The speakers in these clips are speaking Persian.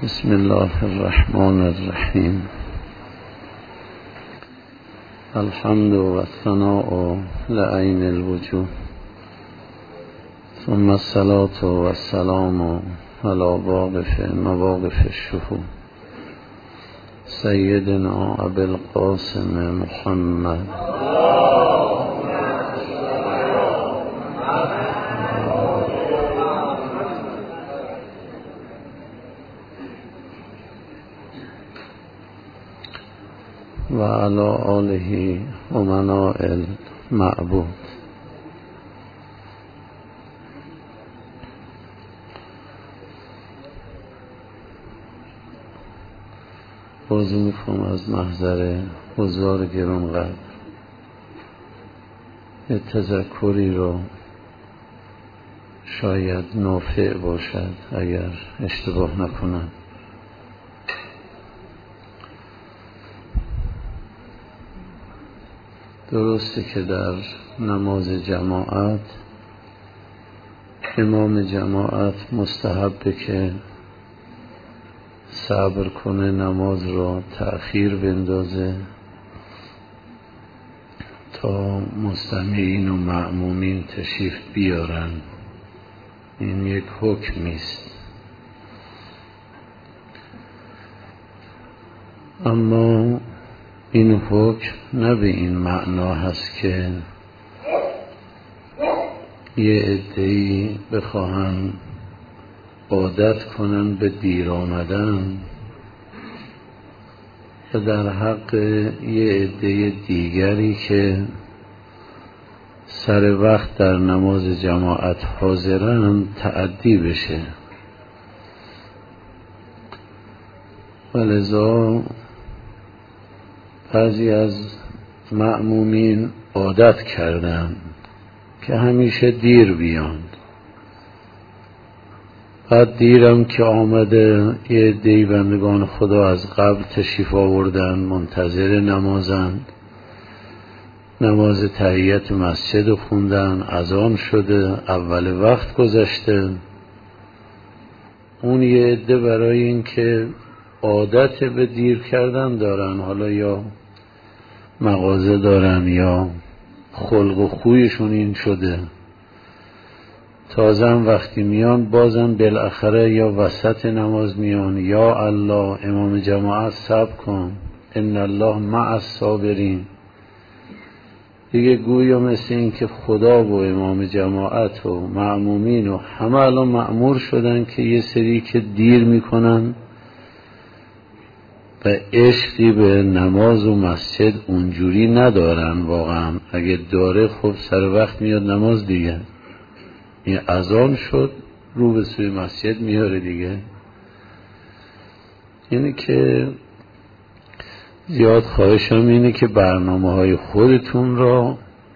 بسم الله الرحمن الرحیم. الحمد و الثناء لعین الوجود، ثم الصلاة و السلام علی مواقف الشهود سیدنا ابی القاسم محمد و علی آله و منائل معبود. عرض میکنم از محضر حضار گرانقدر یه تذکری رو شاید نافع باشد اگر اشتباه نکنم. درسته که در نماز جماعت امام جماعت مستحبه که صبر کنه، نماز را تأخیر بندازه تا مستمعین و مأمومین تشریف بیارن. این یک حکمی است. اما این حکم نه به این معنا هست که یه عده‌ای بخواهن عادت کنن به دیر آمدن و در حق یه عده دیگری که سر وقت در نماز جماعت حاضرن تعدی بشه. ولذا بعضی از مأمومین عادت کردن که همیشه دیر بیان. بعد دیرم که آمده یه عده بندگان خدا از قبل تشریف آوردن، منتظر نمازند، نماز تحیت مسجد خوندن، اذان شده، اول وقت گذشته. اون یه عده برای این که عادت به دیر کردن دارن، حالا یا مغازه دارن یا خلق و خویشون این شده، تازم وقتی میان بازم بالاخره یا وسط نماز میان، یا الله امام جماعت صبر کن ان الله مع الصابرین. دیگه گویا مثل این که خدا و امام جماعت و مأمومین و همه الان مأمور شدن که یه سری که دیر میکنن و عشقی به نماز و مسجد اونجوری ندارن. واقعا اگه داره خب سر وقت میاد نماز دیگه، این اذان شد رو به سوی مسجد میاره دیگه. یعنی که زیاد خواهشم اینه که برنامه‌های خودتون را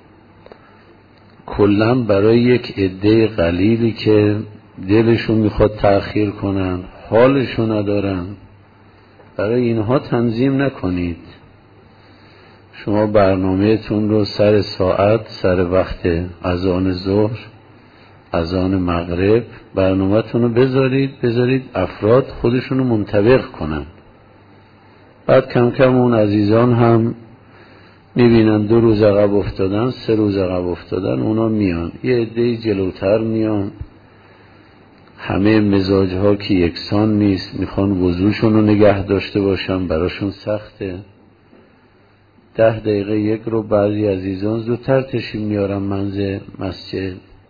کلاً برای یک عده قلیلی که دلشون میخواد تأخیر کنن، حالشون ندارن، برای اینها تنظیم نکنید. شما برنامه‌تون رو سر ساعت، سر وقت اذان ظهر، اذان مغرب برنامه‌تون رو بذارید افراد خودشون رو منطبق کنن. بعد کم کم اون عزیزان هم میبینن 2 روز عقب افتادن، 3 روز عقب افتادن، اونا میان یه عده جلوتر میان. همه مزاجها که یکسان نیست، میخوان وضوشون رو نگه داشته باشن، براشون سخته. 10 دقیقه یک رو بعضی عزیزان زودتر تشریف میارن منزل مسجد،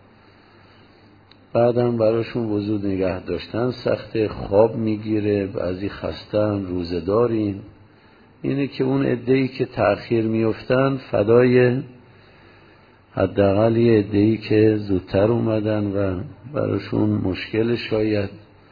بعدم براشون وضو نگه داشتن سخته، خواب میگیره، بعضی خستن، روزه دارین. اینه که اون عده‌ای که تأخیر میافتن فدای حداقل یه عده‌ای که زودتر اومدن و براشون مشکل شاید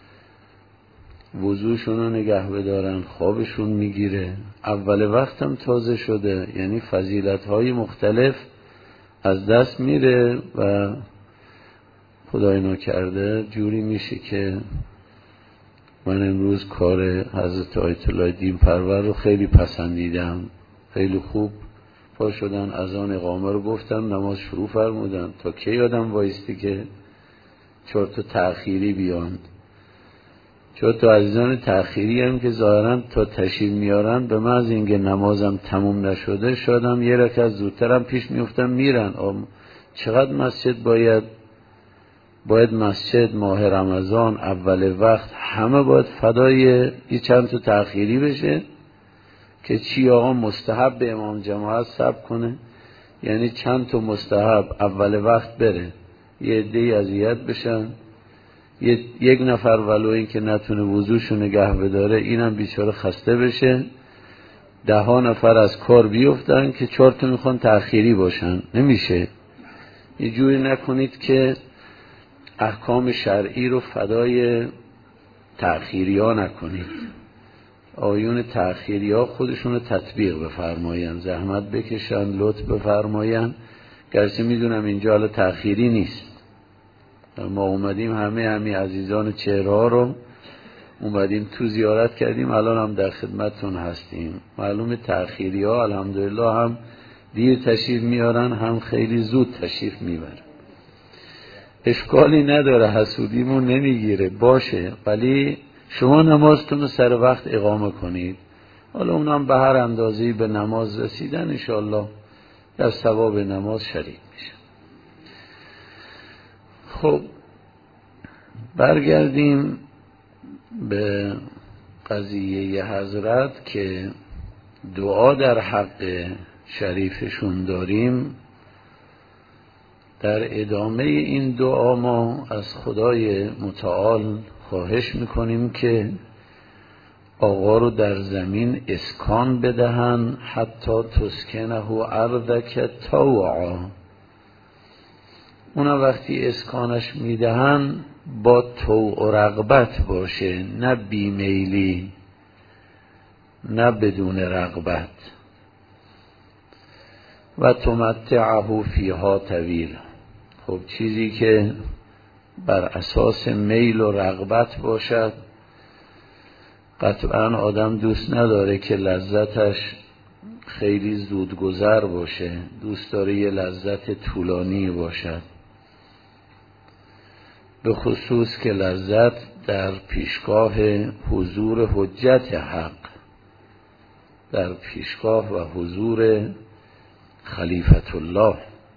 وضوشون رو نگه بدارن، خوابشون میگیره، اول وقتم تازه شده، یعنی فضیلت‌های مختلف از دست میره و خدای نکرده جوری میشه که من امروز کار حضرت آیت الله دین پرور رو خیلی پسندیدم. خیلی خوب پا شدن، اذان اقامه رو گفتن، نماز شروع فرمودن. تا کی آدم وایستی که 4 تا تأخیری بیان؟ چون تو عزیزان تأخیری هم که ظاهرا تا تشریف میارن به محض اینکه نمازم تموم نشده شادم یه رکعت زودترم پیش میفتم میرن. چقدر مسجد باید مسجد ماه رمضان اول وقت همه باید فدای یه چند تا تأخیری بشه که چی آقا مستحب به امام جماعت صبر کنه، یعنی چند تا مستحب اول وقت بره یه عده‌ای اذیت بشن، یک نفر ولو این که نتونه وضوشو نگه بداره اینم بیچاره خسته بشه، 10 نفر از کار بیفتن که 4 تا میخوان تأخیری باشن. نمیشه. یه جوری نکنید که احکام شرعی رو فدای تأخیری ها نکنید. آیون تأخیری ها خودشون رو تطبیق بفرماین، زحمت بکشن، لطف بفرماین. گرچه میدونم اینجا حالا تأخیری نیست، ما اومدیم همه عزیزان چهره ها رو اومدیم تو زیارت کردیم، الان هم در خدمتون هستیم. معلوم تأخیری ها الحمدلله هم دیر تشریف میارن هم خیلی زود تشریف میبرن. اشکالی نداره، حسودیمون نمیگیره، باشه، ولی شما نمازتون رو سر وقت اقامه کنید. حالا اونم به هر اندازه‌ای به نماز رسیدن انشاءالله در ثواب نماز شریک میشه. خب برگردیم به قضیه حضرت که دعا در حق شریفشون داریم. در ادامه این دعا ما از خدای متعال خواهش میکنیم که آقا رو در زمین اسکان بدهن، حتی تسکنه ارضک طوعا. اونا وقتی اسکانش میدهن با طوع و رغبت باشه، نه بیمیلی، نه بدون رغبت. و تمتعه فیها طویل. خب چیزی که بر اساس میل و رغبت باشد قطعا آدم دوست نداره که لذتش خیلی زودگذر باشه، دوست داره یه لذت طولانی باشد، به خصوص که لذت در پیشگاه حضور حجت حق، در پیشگاه و حضور خلیفت الله.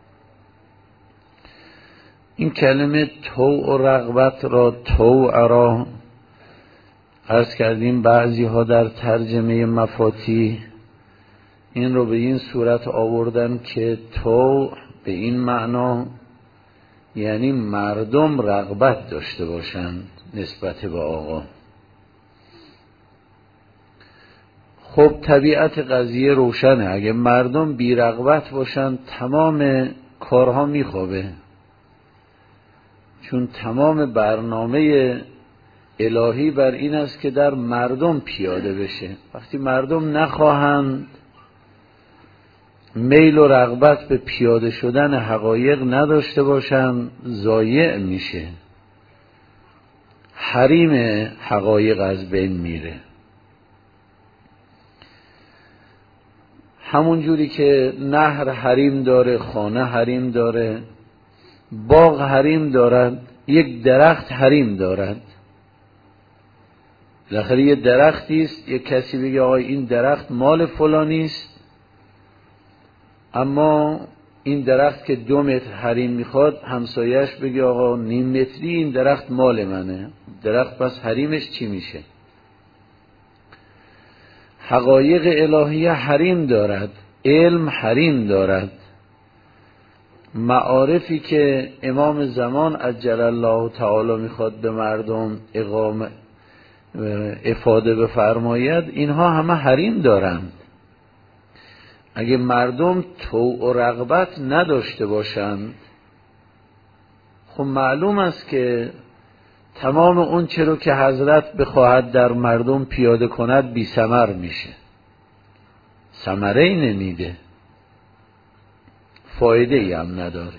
این کلمه طوع و رغبت را، طوع را عرض کردیم بعضی ها در ترجمه مفاتیح این رو به این صورت آوردن که طوع به این معنا یعنی مردم رغبت داشته باشند نسبت به آقا. خب طبیعت قضیه روشنه، اگه مردم بی رغبت باشند تمام کارها میخوابه، چون تمام برنامه الهی بر این است که در مردم پیاده بشه. وقتی مردم نخواهند، میل و رغبت به پیاده شدن حقایق نداشته باشند، ضایع میشه، حریم حقایق از بین میره. همون جوری که نهر حریم داره، خانه حریم داره، باغ حریم دارد، یک درخت حریم دارد. بالاخره یه درختی است، یک کسی بگه آقای این درخت مال فلانی است، اما این درخت که 2 متر حریم میخواد همسایش بگه آقا 0.5 متری این درخت مال منه. درخت پس حریمش چی میشه؟ حقایق الهیه حریم دارد، علم حریم دارد، معارفی که امام زمان عجل الله تعالی میخواد به مردم افاده بفرماید، اینها همه حریم دارند. اگه مردم طوع و رغبت نداشته باشند، خب معلوم است که تمام اون چرا که حضرت بخواهد در مردم پیاده کند بی ثمر میشه، ثمره ای نمیده، فایده ای هم نداره.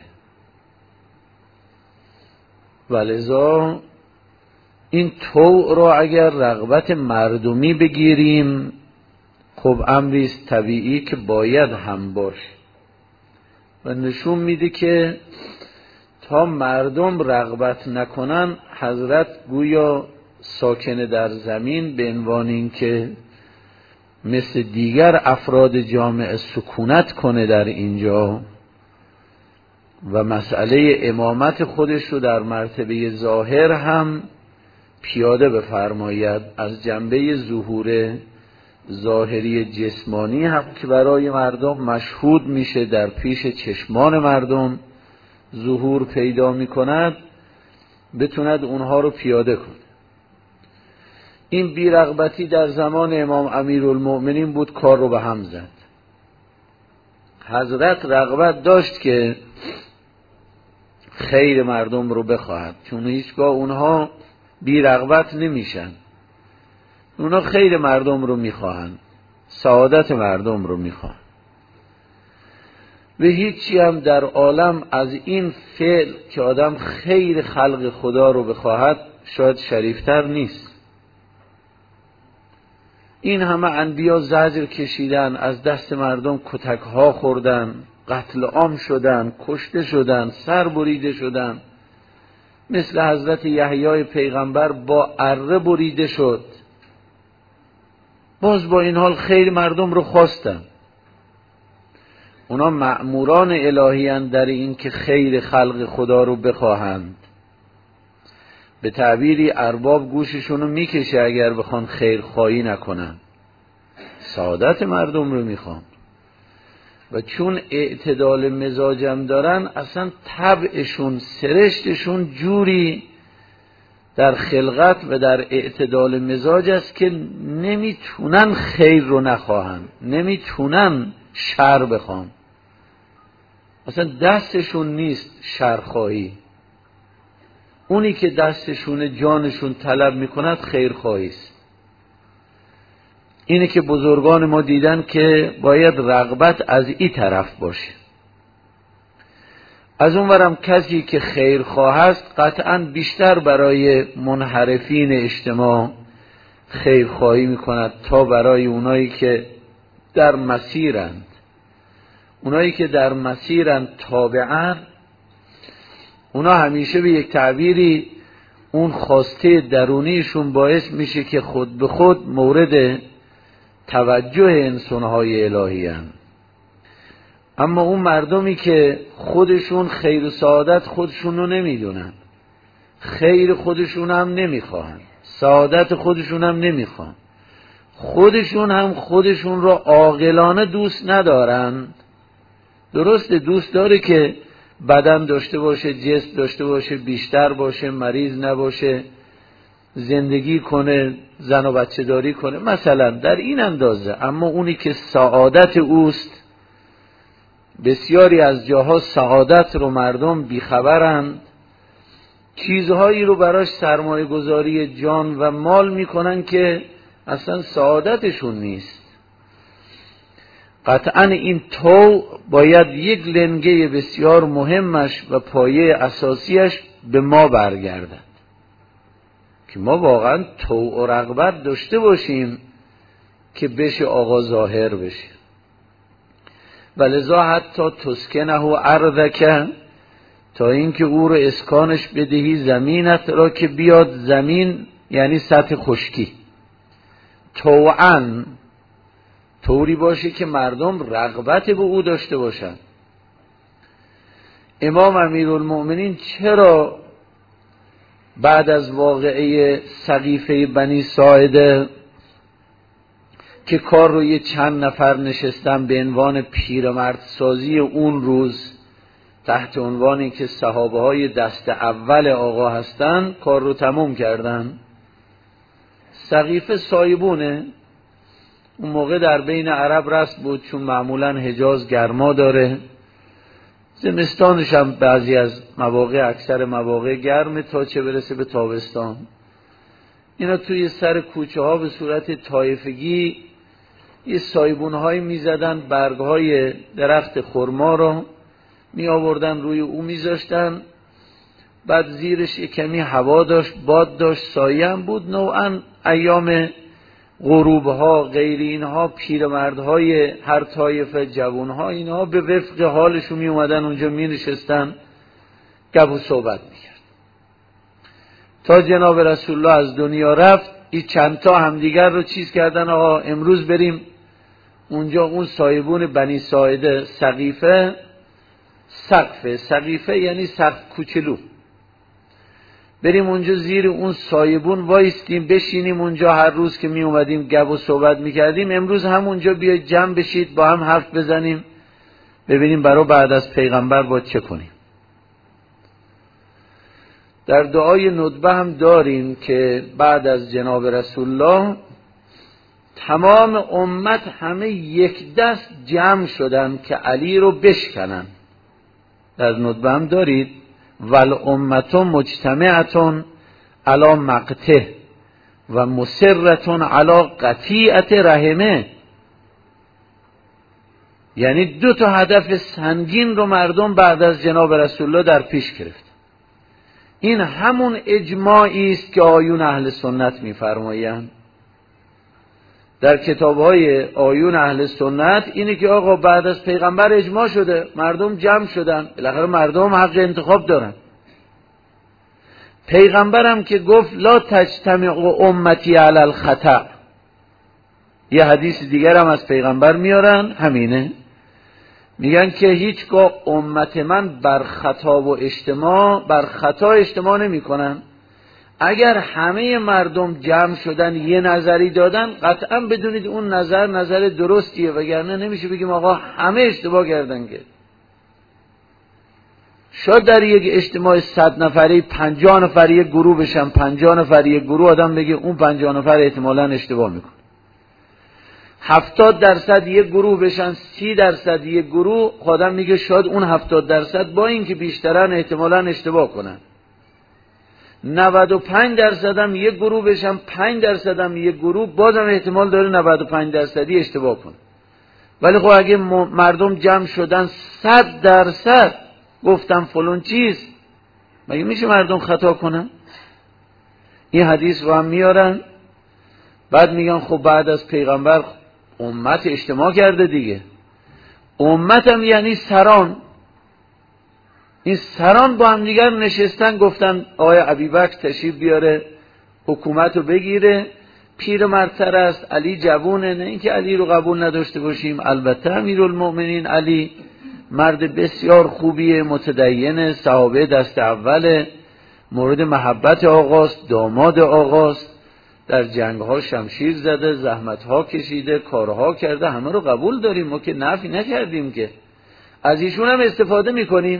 ولذا این طوع را اگر رغبت مردمی بگیریم، خب امریست طبیعی که باید هم باشه و نشون میده که تا مردم رغبت نکنن حضرت گویا ساکن در زمین به عنوان این که مثل دیگر افراد جامعه سکونت کنه در اینجا و مسئله امامت خودش رو در مرتبه ظاهر هم پیاده بفرماید، از جنبه ظهور ظاهری جسمانی هم که برای مردم مشهود میشه، در پیش چشمان مردم ظهور پیدا میکند، بتوند اونها رو پیاده کنه. این بی‌رغبتی در زمان امام امیرالمؤمنین بود، کار رو به هم زد. حضرت رغبت داشت که خیر مردم رو بخواهد، چون هیچگاه اونها بی‌رغبت نمیشن، اونها خیر مردم رو میخواهند، سعادت مردم رو میخواهند. و هیچی هم در عالم از این فعل که آدم خیر خلق خدا رو بخواهد شاید شریفتر نیست. این همه انبیا زجر کشیدن، از دست مردم کتک ها خوردن، قتل عام شدن، کشته شدن، سر بریده شدن. مثل حضرت یحیی پیغمبر با اره بریده شد، باز با این حال خیر مردم رو خواستن. اونا مأموران الهیان در این که خیر خلق خدا رو بخواهند. به تعبیری ارباب گوششون رو میکشه اگر بخوان خیر خواهی نکنن، سعادت مردم رو میخوان. و چون اعتدال مزاجم دارن، اصلا طبعشون سرشتشون جوری در خلقت و در اعتدال مزاج است که نمیتونن خیر رو نخواهن، نمیتونن شر بخوان، اصلا دستشون نیست شرخواهی. اونی که دستشون جانشون طلب میکند خیرخواهی است. اینه که بزرگان ما دیدن که باید رغبت از این طرف باشه. از اونورم کسی که خیرخواه است قطعاً بیشتر برای منحرفین اجتماع خیرخواهی میکند تا برای اونایی که در مسیرند. اونایی که در مسیرند تابعاً، اونا همیشه به یک تعبیری اون خواسته درونیشون باعث میشه که خود به خود مورد توجه انسانهای الهی هستند. اما اون مردمی که خودشون خیر و سعادت خودشون رو نمیدونن، خیر خودشون هم نمیخوان، سعادت خودشون هم نمیخوان، خودشون هم خودشون رو عاقلانه دوست ندارن. درسته دوست داره که بدن داشته باشه، جسم داشته باشه، بیشتر باشه، مریض نباشه، زندگی کنه، زن و بچه داری کنه مثلا در این اندازه. اما اونی که سعادت اوست، بسیاری از جاها سعادت رو مردم بیخبرند، چیزهایی رو براش سرمایه گذاری جان و مال میکنن که اصلا سعادتشون نیست. قطعاً این تو باید یک لنگه بسیار مهمش و پایه اساسیش به ما برگردد که ما واقعاً تو و رغبت داشته باشیم که بشه آقا ظاهر بشه. ولذا حتی تسکنه و ارضک، تا اینکه او رو اسکانش بدهی زمینت را که بیاد. زمین یعنی سطح خشکی، توعاً طوری باشه که مردم رغبت به او داشته باشن. امام امیرالمؤمنین چرا بعد از واقعه سقیفه بنی ساعده که کار رو یه چند نفر نشستن به عنوان پیرمرد سازی اون روز، تحت عنوانی که صحابه های دست اول آقا هستن، کار رو تموم کردن؟ سقیفه سایبونه، اون موقع در بین عرب رسم بود، چون معمولا حجاز گرما داره، زمستانش هم بعضی از مواقع، اکثر مواقع گرمه تا چه برسه به تابستان. اینا توی سر کوچه ها به صورت طایفگی یه سایبون هایی می زدن، برگ های درخت خرما رو می آوردن روی او می زاشتن، بعد زیرش یه کمی هوا داشت، باد داشت، سایه هم بود. نوعا ایام غروبها غیر اینها پیرمردهای هر طایفه، جوانها، اینها به وفق حالشون می اومدن اونجا می نشستن، گپ و صحبت می کرد. تا جناب رسول الله از دنیا رفت این چند تا همدیگر رو چیز کردن آقا امروز بریم اونجا اون سایبون بنی ساعده سقیفه یعنی سقف کوچلو، بریم اونجا زیر اون سایبون وایستیم بشینیم اونجا، هر روز که می اومدیم گپ و صحبت میکردیم، امروز همونجا بیاید جمع بشید با هم حرف بزنیم ببینیم برای بعد از پیغمبر باید چه کنیم. در دعای ندبه هم داریم که بعد از جناب رسول الله تمام امت همه یک دست جمع شدن که علی رو بشکنن. در ندبه هم دارید ول امتون مجتمعتون علی مقته و مسرتون علی قطیعت رحمه، یعنی دو تا هدف سنگین رو مردم بعد از جناب رسول الله در پیش گرفت. این همون اجماعی است که آیون اهل سنت می‌فرمایند در کتاب‌های آیون اهل سنت، اینه که آقا بعد از پیغمبر اجماع شده، مردم جمع شدن، بالاخره مردم حق انتخاب دارن. پیغمبرم که گفت لا تجتمع امتی علی الخطأ، یه حدیث دیگر هم از پیغمبر میارن همینه، میگن که هیچگاه امت من بر خطا اجتماع نمی کنن. اگر همه مردم جمع شدن یه نظری دادن قطعا بدونید اون نظر درستیه، وگرنه نمیشه بگیم آقا همه اشتباه کردن. که شاید در یک اجتماع 100 نفری 50 نفر یک گروه بشن، 50 نفر یک گروه، آدم بگه اون 50 نفر احتمالاً اشتباه میکنه. 70% یک گروه بشن، 30% یک گروه، آدم میگه شاید اون 70% با این که بیشترن احتمالاً اشتباه کنن. 95% هم یک گروه بشن، 5% هم یک گروه، بازم احتمال داره 95% اشتباه کنه. ولی خب اگه مردم جمع شدن 100% گفتم فلان چیز، مگه میشه مردم خطا کنن؟ این حدیث رو هم میارن، بعد میگن خب بعد از پیغمبر امت اجتماع کرده دیگه. امت هم یعنی سران، این سران با هم دیگر نشستن گفتن آقای ابوبکر تشریف بیاره حکومت رو بگیره، پیر مرتر است، علی جوونه، نه اینکه علی رو قبول نداشته باشیم، البته امیرالمؤمنین علی مرد بسیار خوبیه، متدینه، صحابه دست اوله، مورد محبت آقاست، داماد آقاست، در جنگ‌ها شمشیر زده، زحمت‌ها کشیده، کارها کرده، همه رو قبول داریم، ما که نفی نکردیم، که از ایشون هم استفاده میکنیم،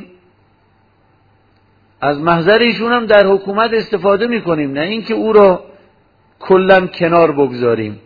از محضر ایشون هم در حکومت استفاده میکنیم، نه اینکه او رو کلاً کنار بگذاریم.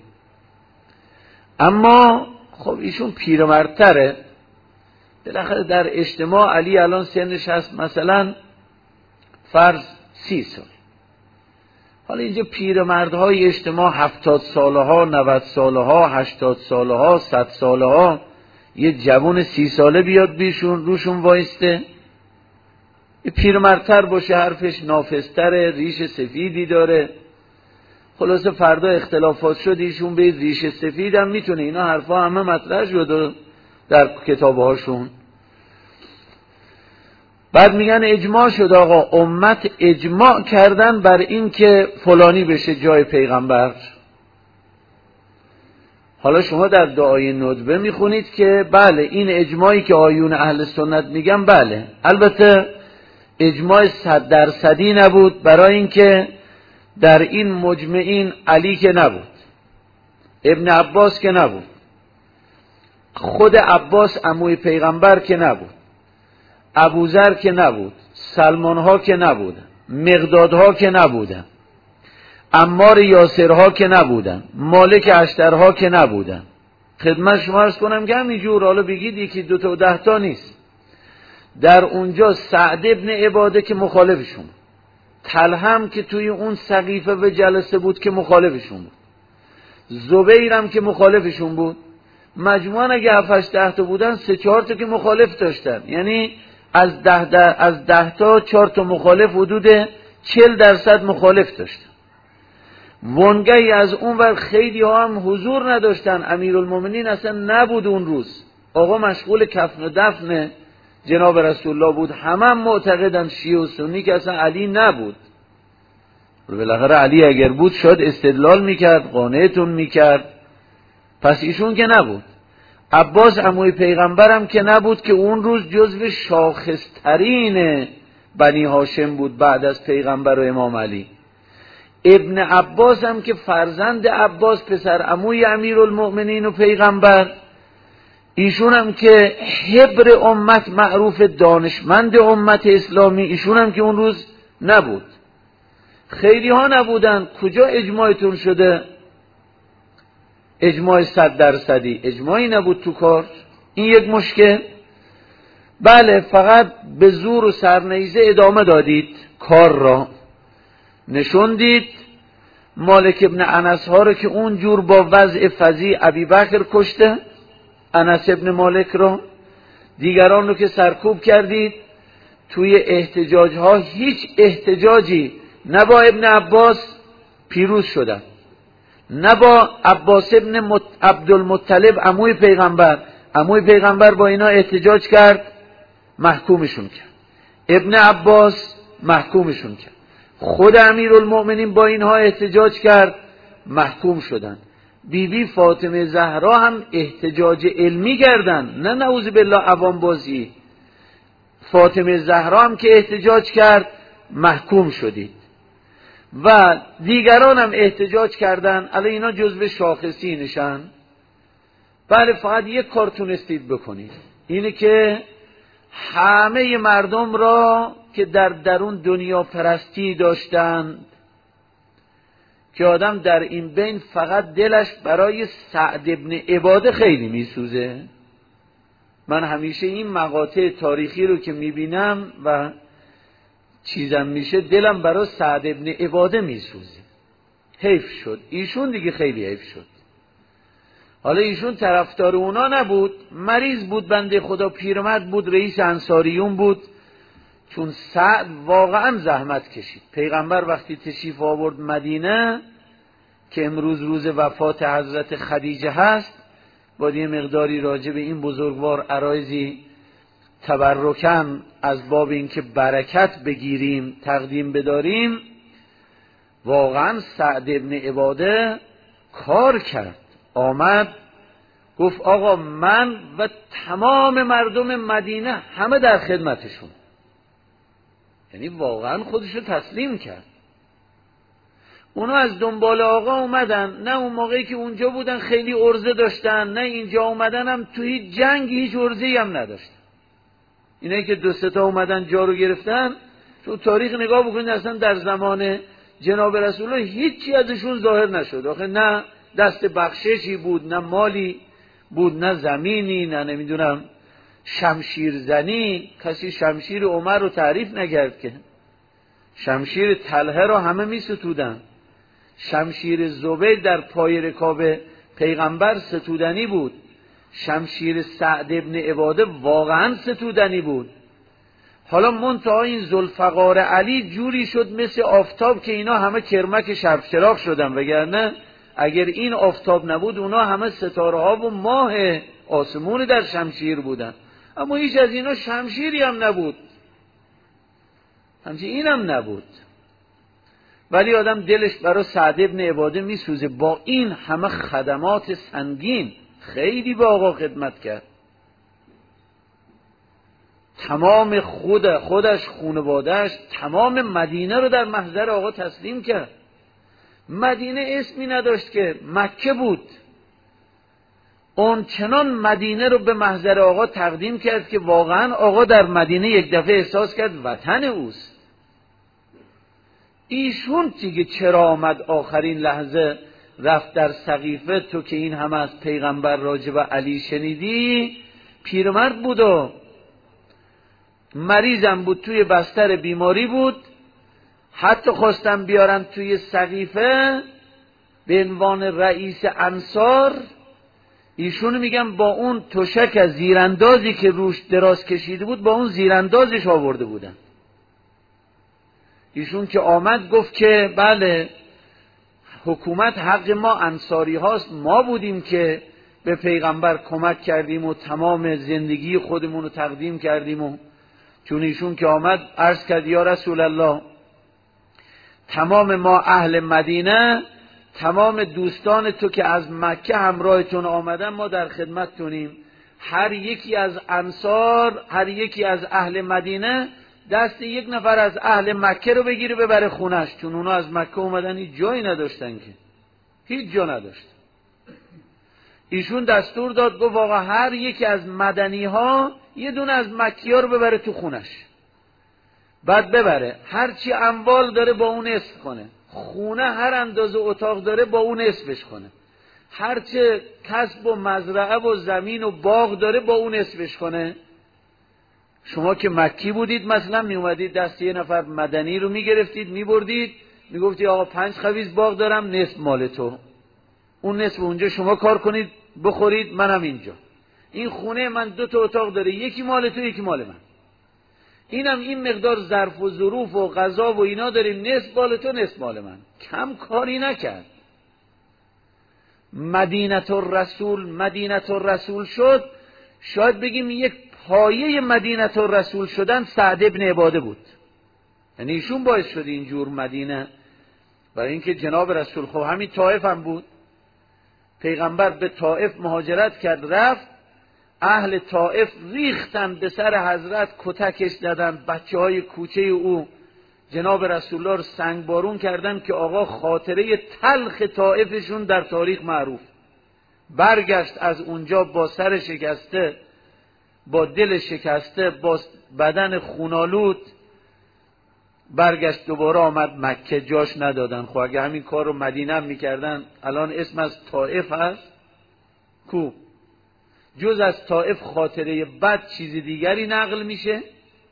اما خب ایشون پیرمردتره، بالاخره در اجتماع علی الان سنش هست مثلا فرض 30 سال، حالا اینجا پیرمردهای اجتماع 70 ساله ها، 90 ساله ها، 80 ساله ها، 100 ساله ها، یه جوان 30 ساله بیاد بیشون روشون وایسته، یه پیرمردتر باشه، حرفش نافذتره، ریش سفیدی داره، خلاصه فردا اختلافات شد ایشون به ریش سفید هم میتونه، اینا حرفا همه مطرح شده در کتابهاشون. بعد میگن اجماع شد، آقا امت اجماع کردن بر این که فلانی بشه جای پیغمبر. حالا شما در دعای ندبه میخونید که بله این اجماعی که آیون اهل سنت میگن بله، البته اجماع 100% نبود، برای اینکه در این مجمعین علی که نبود، ابن عباس که نبود، خود عباس عموی پیغمبر که نبود، ابوذر که نبود، سلمان ها که نبودن، مقداد ها که نبودن، عمار یاسرها که نبودن، مالک اشترها که نبودن. خدمت شما عرض کنم که همینجور حالا بگید یکی دو تا 10 تا نیست. در اونجا سعد ابن عباده که مخالفشون بود، طلحه که توی اون سقیفه و جلسه بود که مخالفشون بود، زبیرم که مخالفشون بود، مجموعاً اگه 7-8 تا بودن 3-4 تا که مخالف داشتن، یعنی از 10 تا 4 تا مخالف، حدود 40% مخالف داشتن. وانگهی از اون ور خیلی ها هم حضور نداشتن، امیرالمومنین اصلا نبود اون روز، آقا مشغول کفن و دفن جناب رسول الله بود، همه هم معتقدن شیعه و سنی که اصلا علی نبود، بالاخره علی اگر بود شاید استدلال میکرد، قانعتون میکرد. پس ایشون که نبود. عباس عموی پیغمبرم که نبود که اون روز جزو شاخصترین بنی هاشم بود بعد از پیغمبر و امام علی. ابن عباس هم که فرزند عباس پسر عموی امیرالمؤمنین و پیغمبر، ایشون هم که حبر امت معروف دانشمند امت اسلامی، ایشون هم که اون روز نبود. خیلی ها نبودن. کجا اجماعتون شده؟ اجماع 100%، اجماعی نبود تو کار. این یک مشکل. بله، فقط به زور و سرنیزه ادامه دادید کار را، نشون دید مالک ابن انس ها رو که اونجور با وضع فظیع ابوبکر کشته، انس ابن مالک رو، دیگران رو که سرکوب کردید. توی احتجاج ها هیچ احتجاجی نه با ابن عباس پیروز شدن، نه با عباس ابن عبدالمطلب عموی پیغمبر. عموی پیغمبر با اینا احتجاج کرد، محکومشون کرد. ابن عباس محکومشون کرد. خود امیرالمؤمنین با اینها احتجاج کرد، محکوم شدن. بیبی فاطمه زهرا هم احتجاج علمی کردن، نه نعوذ بالله عوام بازی. فاطمه زهرا هم که احتجاج کرد، محکوم شدید. و دیگران هم احتجاج کردن. الان اینا جزو شاخصینشن. بله، فقط یک کار تونستید بکنید، اینه که همه مردم را که در درون دنیا پرستی داشتن، که آدم در این بین فقط دلش برای سعد ابن عباده خیلی میسوزه. من همیشه این مقاطع تاریخی رو که میبینم و چیزم میشه، دلم برای سعد ابن عباده میسوزه. حیف شد، ایشون دیگه خیلی حیف شد. حالا ایشون طرفدار اونا نبود، مریض بود بنده خدا، پیرمرد بود، رئیس انصاریون بود. چون سعد واقعا زحمت کشید. پیغمبر وقتی تشریف آورد مدینه، که امروز روز وفات حضرت خدیجه هست، باید یه مقداری راجع به این بزرگوار عرایزی تبرکن از باب این که برکت بگیریم تقدیم بداریم. واقعا سعد ابن عباده کار کرد، آمد گفت آقا من و تمام مردم مدینه همه در خدمتشون. یعنی واقعا خودشو تسلیم کرد. اونا از دنبال آقا اومدن، نه اون موقعی که اونجا بودن خیلی عرضه داشتن، نه اینجا اومدن هم تو هیچ جنگی هیچ عرضه‌ای هم نداشتن. اینایی که دو سه تا اومدن جا رو گرفتن، تو تاریخ نگاه بکنید اصلا در زمان جناب رسول الله هیچی ازشون ظاهر نشد. آخه نه دست بخششی بود، نه مالی بود، نه زمینی، نه نمیدونم شمشیر زنی. کسی شمشیر عمر رو تعریف نکرد که. شمشیر طلحه رو همه می ستودن. شمشیر زبیر در پای رکاب پیغمبر ستودنی بود. شمشیر سعد ابن عباده واقعا ستودنی بود. حالا منتها این ذوالفقار علی جوری شد مثل آفتاب که اینا همه کرمک شرف چراغ شدن، وگرنه اگر این آفتاب نبود اونا همه ستاره ها و ماه آسمون در شمشیر بودن. اما هیچ از اینا شمشیری هم نبود، همچنین این هم نبود. ولی آدم دلش برای سعد ابن عباده میسوزه. با این همه خدمات سنگین خیلی با آقا خدمت کرد. تمام خودش، خانواده‌اش، تمام مدینه رو در محضر آقا تسلیم کرد. مدینه اسمی نداشت که، مکه بود. اون چنان مدینه رو به محضر آقا تقدیم کرد که واقعا آقا در مدینه یک دفعه احساس کرد وطن اوست. ایشون دیگه چرا آمد آخرین لحظه رفت در سقیفه؟ تو که این همه از پیغمبر راجع به علی شنیدی. پیرمرد بود و مریضم بود، توی بستر بیماری بود. حتی خواستم بیارن توی سقیفه به عنوان رئیس انصار. ایشون میگم با اون تشک از زیراندازی که روش دراز کشیده بود، با اون زیراندازش آورده بودن. ایشون که آمد گفت که بله حکومت حق ما انصاری هاست، ما بودیم که به پیغمبر کمک کردیم و تمام زندگی خودمون رو تقدیم کردیم. و چون ایشون که آمد عرض کرد یا رسول الله تمام ما اهل مدینه، تمام دوستان تو که از مکه همراهتون آمدن، ما در خدمتتونیم. هر یکی از انصار، هر یکی از اهل مدینه دست یک نفر از اهل مکه رو بگیره ببره خونش، چون اونا از مکه اومدن هیچ جایی نداشتن، که هیچ جا نداشتن. ایشون دستور داد، گفت آقا هر یکی از مدنی ها یه دونه از مکی ها رو ببره تو خونش، بعد ببره هرچی اموال داره با اون نصف کنه، خونه هر اندازه اتاق داره با اون نصفش کنه، هرچه کسب و مزرعه و زمین و باغ داره با اون نصفش کنه. شما که مکی بودید مثلا می اومدید دست یه نفر مدنی رو می گرفتید می بردید می گفتید آقا 5 خبیز باغ دارم، نصف مال تو، اون نصف اونجا شما کار کنید بخورید، منم اینجا. این خونه من 2 تا اتاق داره، یکی مال تو یکی مال من، اینم این مقدار ظرف و ظروف و غذا و اینا داریم، نصف مال تو نصف مال من. کم کاری نکرد. مدینه الرسول شد. شاید بگیم یک پایه مدینه الرسول شدن سعد ابن عباده بود، یعنی ایشون باعث شد اینجور مدینه. برای اینکه جناب رسول خب همین طائف هم بود، پیغمبر به طائف مهاجرت کرد، رفت، اهل طائف ریختن به سر حضرت، کتکش دادن، بچه های کوچه او جناب رسول الله رو سنگبارون کردن که آقا خاطره تلخ طائفشون در تاریخ معروف. برگشت از اونجا با سر شکسته، با دل شکسته، با بدن خونالود، برگشت دوباره آمد مکه، جاش ندادن. خب اگه همین کار رو مدینه هم میکردن الان اسم از طائف هست کو؟ جز از طائف خاطره بد چیز دیگری نقل میشه؟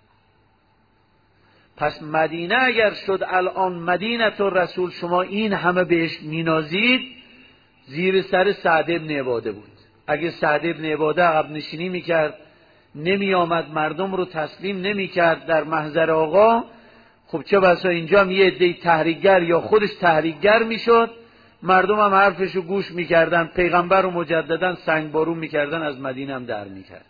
پس مدینه اگر شد الان مدینه الرسول، شما این همه بهش مینازید، زیر سر سعد ابن عباده بود. اگه سعد ابن عباده عقب نشینی میکرد، نمی آمد مردم رو تسلیم نمی کرد در محضر آقا، خب چه بسا اینجا هم یه عده تحریکگر یا خودش تحریکگر میشد، مردم هم حرفش رو گوش میکردن، پیغمبر رو مجددا سنگبارون میکردن، از مدینه هم در میکردن.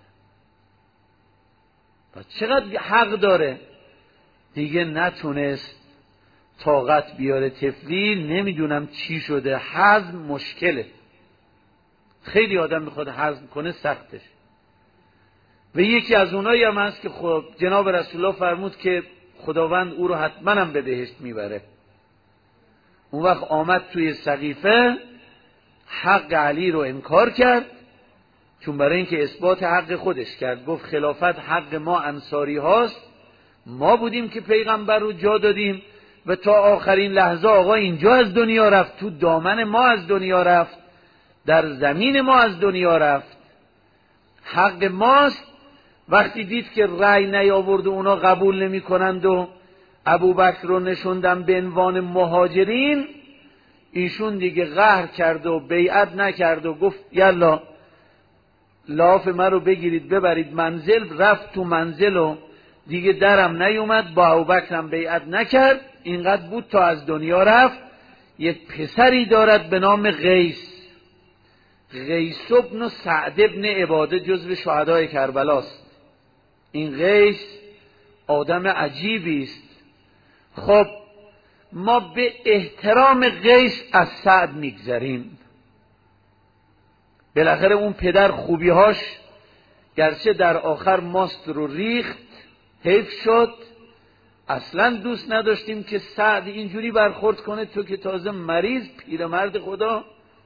چقدر حق داره؟ دیگه نتونست طاقت بیاره طفلی، نمیدونم چی شده، هضم مشکله، خیلی آدم میخواد هضم کنه سختش. و یکی از اونایی هم هست که خب جناب رسول الله فرمود که خداوند او رو حتما هم به بهشت میبره. اون وقت آمد توی سقیفه، حق علی رو انکار کرد، چون برای اینکه اثبات حق خودش کرد، گفت خلافت حق ما انصاری هاست، ما بودیم که پیغمبر رو جا دادیم و تا آخرین لحظه آقا اینجا از دنیا رفت، تو دامن ما از دنیا رفت، در زمین ما از دنیا رفت، حق ماست. وقتی دید که رأی نیاورد و اونا قبول نمی کنند و ابوبکر رو نشوندن به عنوان مهاجرین، ایشون دیگه قهر کرد و بیعت نکرد و گفت یلا لاف من رو بگیرید ببرید منزل. رفت تو منزل و دیگه درم نیومد، با ابوبکرم بیعت نکرد، اینقدر بود تا از دنیا رفت. یک پسری دارد به نام قیس ابن سعد ابن عباده، جزو شهدای کربلاست. این قیس آدم عجیبی است. خب ما به احترام قیس از سعد میگذریم، بالاخره اون پدر خوبیهاش گرچه در آخر ماست رو ریخت، حیف شد، اصلا دوست نداشتیم که سعد اینجوری برخورد کنه، تو که تازه مریض پیرمرد خدا.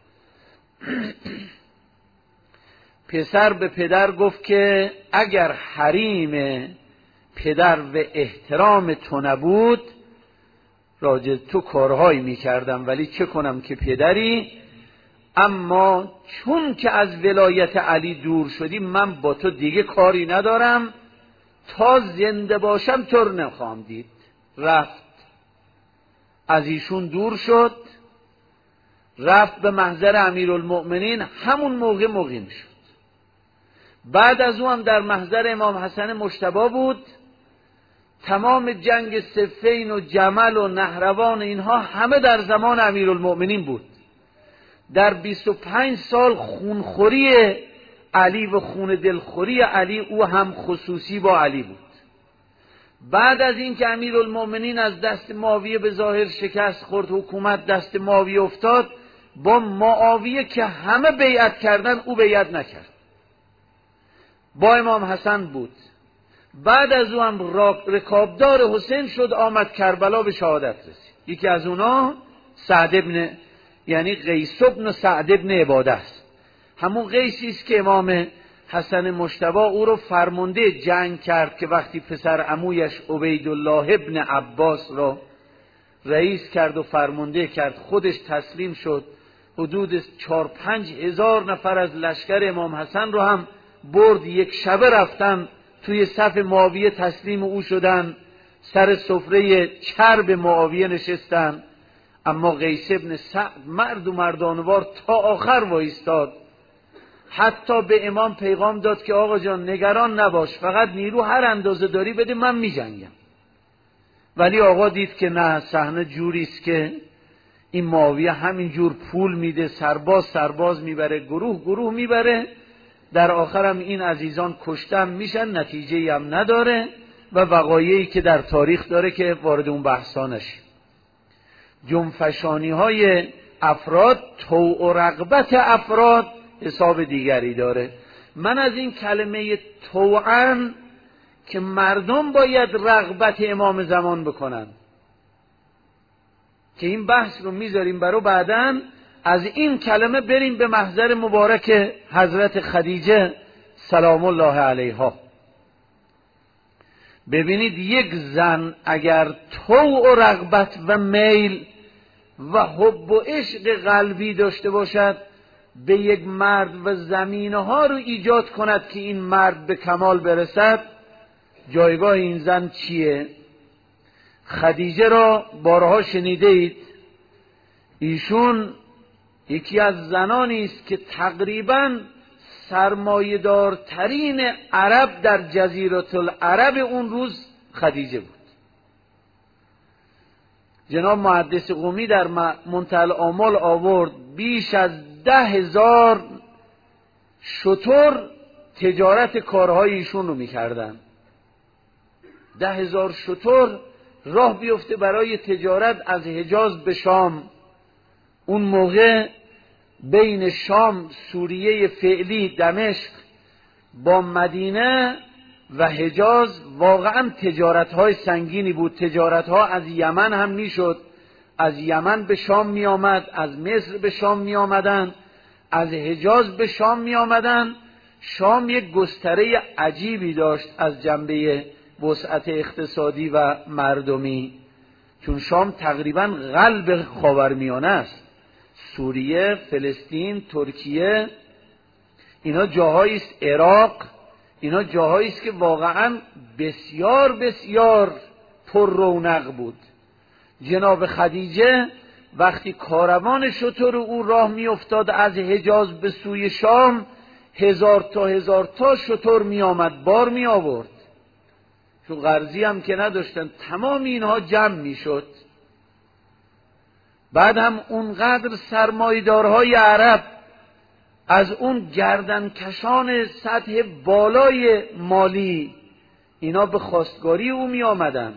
پسر به پدر گفت که اگر حریم پدر و احترام تو نبود، راجع تو کارهایی میکردم، ولی چه کنم که پدری، اما چون که از ولایت علی دور شدی، من با تو دیگه کاری ندارم، تا زنده باشم تو رو نخواهم دید. رفت، از ایشون دور شد، رفت به محضر امیرالمؤمنین، همون موقع مقیم شد. بعد از اون هم در محضر امام حسن مجتبی بود. تمام جنگ صفین و جمل و نهروان اینها همه در زمان امیرالمؤمنین بود. در 25 سال خونخوری علی و خون دلخوری علی او هم خصوصی با علی بود. بعد از این که امیرالمؤمنین از دست معاویه به ظاهر شکست خورد، حکومت دست معاویه افتاد، با معاویه که همه بیعت کردن او بیعت نکرد، با امام حسن بود. بعد از او هم رکابدار حسین شد، آمد کربلا به شهادت رسید. یکی از اونا سعد ابن، یعنی قیس ابن سعد ابن عباده است. همون قیسی است که امام حسن مجتبی او رو فرمانده جنگ کرد که وقتی پسر عمویش عبیدالله ابن عباس را رئیس کرد و فرمانده کرد، خودش تسلیم شد. حدود 4-5 هزار نفر از لشکر امام حسن رو هم برد، یک شبه رفتن توی صف معاویه تسلیم او شدن، سر سفره چرب معاویه نشستن. اما قیس ابن سعد مرد و مردانوار تا آخر وایستاد، حتی به امام پیغام داد که آقا جان نگران نباش، فقط نیرو هر اندازه داری بده، من می جنگم. ولی آقا دید که نه، صحنه جوریست که این معاویه همینجور پول میده، سرباز میبره، گروه میبره، در آخر هم این عزیزان کشته میشن، نتیجه‌ای هم نداره و وقایعی که در تاریخ داره که وارد اون بحثا نشیم. جنفشانی های افراد، طوع و رغبت افراد حساب دیگری داره. من از این کلمه طوعاً که مردم باید رغبت امام زمان بکنن، که این بحث رو میذاریم برای بعداً، از این کلمه بریم به محضر مبارک حضرت خدیجه سلام الله علیها. ببینید یک زن اگر طوع و رغبت و میل و حب و عشق قلبی داشته باشد به یک مرد و زمینه‌ها رو ایجاد کند که این مرد به کمال برسد، جایگاه این زن چیه؟ خدیجه را بارها شنیده اید، ایشون یکی از زنانی است که تقریباً سرمایه‌دارترین عرب در جزیره العرب اون روز خدیجه بود. جناب محدث قمی در منتهی الآمال آورد بیش از 10,000 شتر تجارت کارهای ایشون رو میکردن. 10,000 شتر راه بیفته برای تجارت از حجاز به شام. اون موقع بین شام، سوریه فعلی، دمشق با مدینه و حجاز واقعا تجارت‌های سنگینی بود. تجارت‌ها از یمن هم میشد، از یمن به شام می آمد، از مصر به شام می آمدن، از حجاز به شام می آمدن. شام یک گستره عجیبی داشت از جنبه وسعت اقتصادی و مردمی، چون شام تقریبا قلب خاورمیانه است. سوریه، فلسطین، ترکیه، اینا جاهایی است، عراق، اینا جاهایی است که واقعا بسیار بسیار پر رونق بود. جناب خدیجه وقتی کاروان شتر او راه می افتاد از حجاز به سوی شام، 1000 تا شتر می آمد، بار می آورد، چون قرضی هم که نداشتن، تمام اینها جمع می شد. بعد هم اونقدر سرمایه‌دارهای عرب از اون گردنکشان سطح بالای مالی، اینا به خواستگاری او می آمدن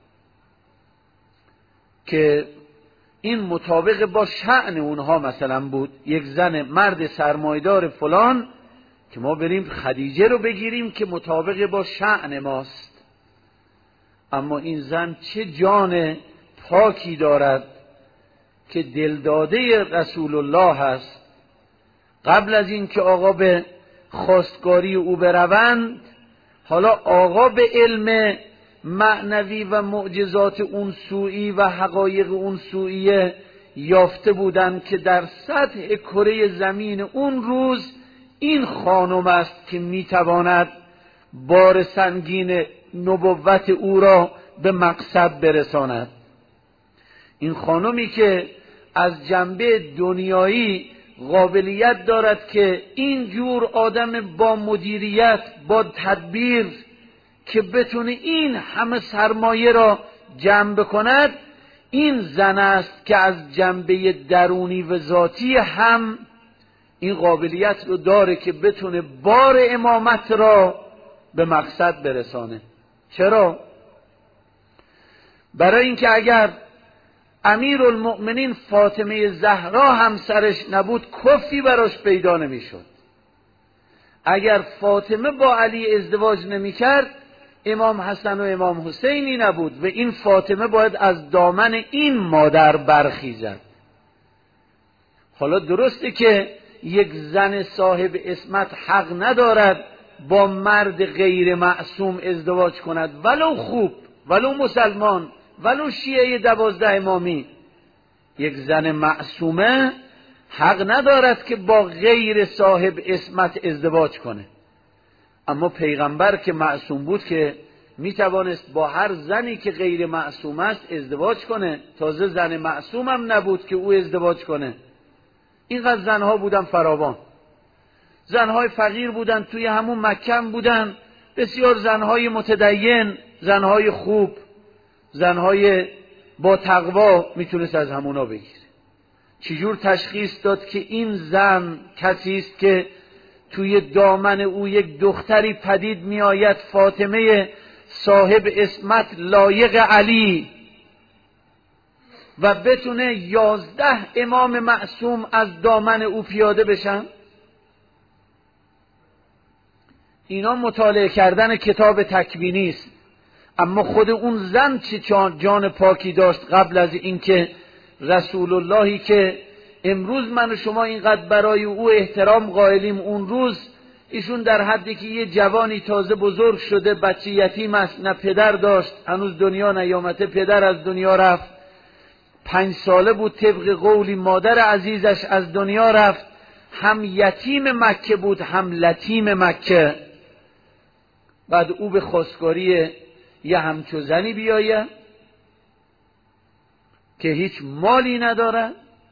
که این مطابق با شأن اونها مثلا بود. یک زن مرد سرمایه‌دار فلان که ما بریم خدیجه رو بگیریم که مطابق با شأن ماست. اما این زن چه جان پاکی دارد که دلداده رسول الله هست. قبل از این که آقا به خواستگاری او بروند، حالا آقا به علم معنوی و معجزات اون سوئی و حقایق اون سوئیه یافته بودند که در سطح کره زمین اون روز این خانم است که میتواند بار سنگین نبوت او را به مقصد برساند. این خانمی که از جنبه دنیایی قابلیت دارد که این جور آدم با مدیریت، با تدبیر که بتونه این همه سرمایه را جمع بکند، این زن است که از جنبه درونی و ذاتی هم این قابلیت رو داره که بتونه بار امامت را به مقصد برسانه. چرا؟ برای اینکه اگر امیرالمؤمنین فاطمه زهرا همسرش نبود کفی براش پیدا نمیشد. اگر فاطمه با علی ازدواج نمیکرد امام حسن و امام حسینی نبود و این فاطمه باید از دامن این مادر برخیزد. حالا درسته که یک زن صاحب عصمت حق ندارد با مرد غیر معصوم ازدواج کند، ولو خوب، ولو مسلمان، ولو شیعه 12 امامی. یک زن معصومه حق ندارد که با غیر صاحب عصمت ازدواج کنه. اما پیغمبر که معصوم بود که میتوانست با هر زنی که غیر معصوم است ازدواج کنه. تازه زن معصوم هم نبود که او ازدواج کنه. اینقدر زنها بودن فراوان، زنهای فقیر بودن، توی همون مکه بودن، بسیار زنهای متدین، زنهای خوب، زنهای با تقوا میتونست از همونا بگیره. چجور تشخیص داد که این زن کسی است که توی دامن او یک دختری پدید میآید، فاطمه صاحب عصمت لایق علی، و بتونه 11 امام معصوم از دامن او پیاده بشن؟ اینا مطالعه کردن کتاب تکوینی است. اما خود اون زن چه جان پاکی داشت قبل از اینکه رسول اللهی که امروز من و شما اینقدر برای او احترام قائلیم، اون روز ایشون در حدی که یه جوانی تازه بزرگ شده، بچه یتیم است، نه پدر داشت، هنوز دنیا نیامده، پدر از دنیا رفت، 5 ساله بود طبق قولی، مادر عزیزش از دنیا رفت، هم یتیم مکه بود هم لتیم مکه. بعد او به خواستگاری یه همچو زنی بیایه که هیچ مالی نداره،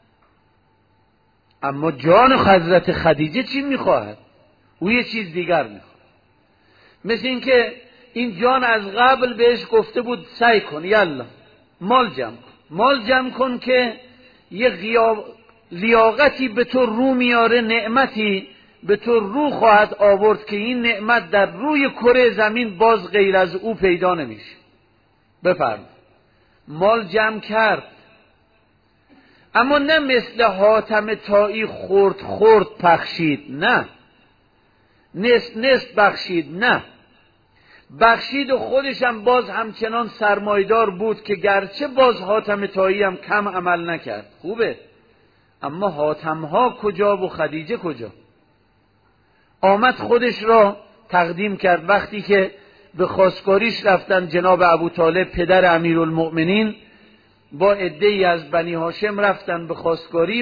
اما جان حضرت خدیجه چی میخواهد؟ او یه چیز دیگر میخواهد. مثل این که این جان از قبل بهش گفته بود سعی کن، یلا مال جمع کن، مال جمع کن که یه لیاقتی به تو رو میاره، نعمتی به تو رو خواهد آورد که این نعمت در روی کره زمین باز غیر از او پیدا نمیشه. بفرمایید. مال جمع کرد، اما نه مثل حاتم طایی خورد خورد پخشید، نه نصف نصف بخشید، نه بخشید و خودش هم باز همچنان سرمایدار بود که گرچه باز حاتم طایی هم کم عمل نکرد. خوبه، اما حاتم ها کجا و خدیجه کجا؟ آمد خودش را تقدیم کرد. وقتی که به خواستگاریش رفتن، جناب ابو طالب پدر امیرالمؤمنین با عده‌ای از بنی هاشم رفتن به خواستگاری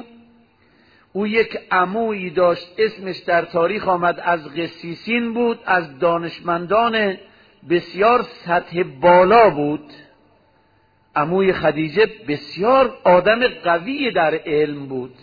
او یک عمویی داشت، اسمش در تاریخ آمد از قسیسین بود، از دانشمندان بسیار سطح بالا بود. عموی خدیجه بسیار آدم قوی در علم بود.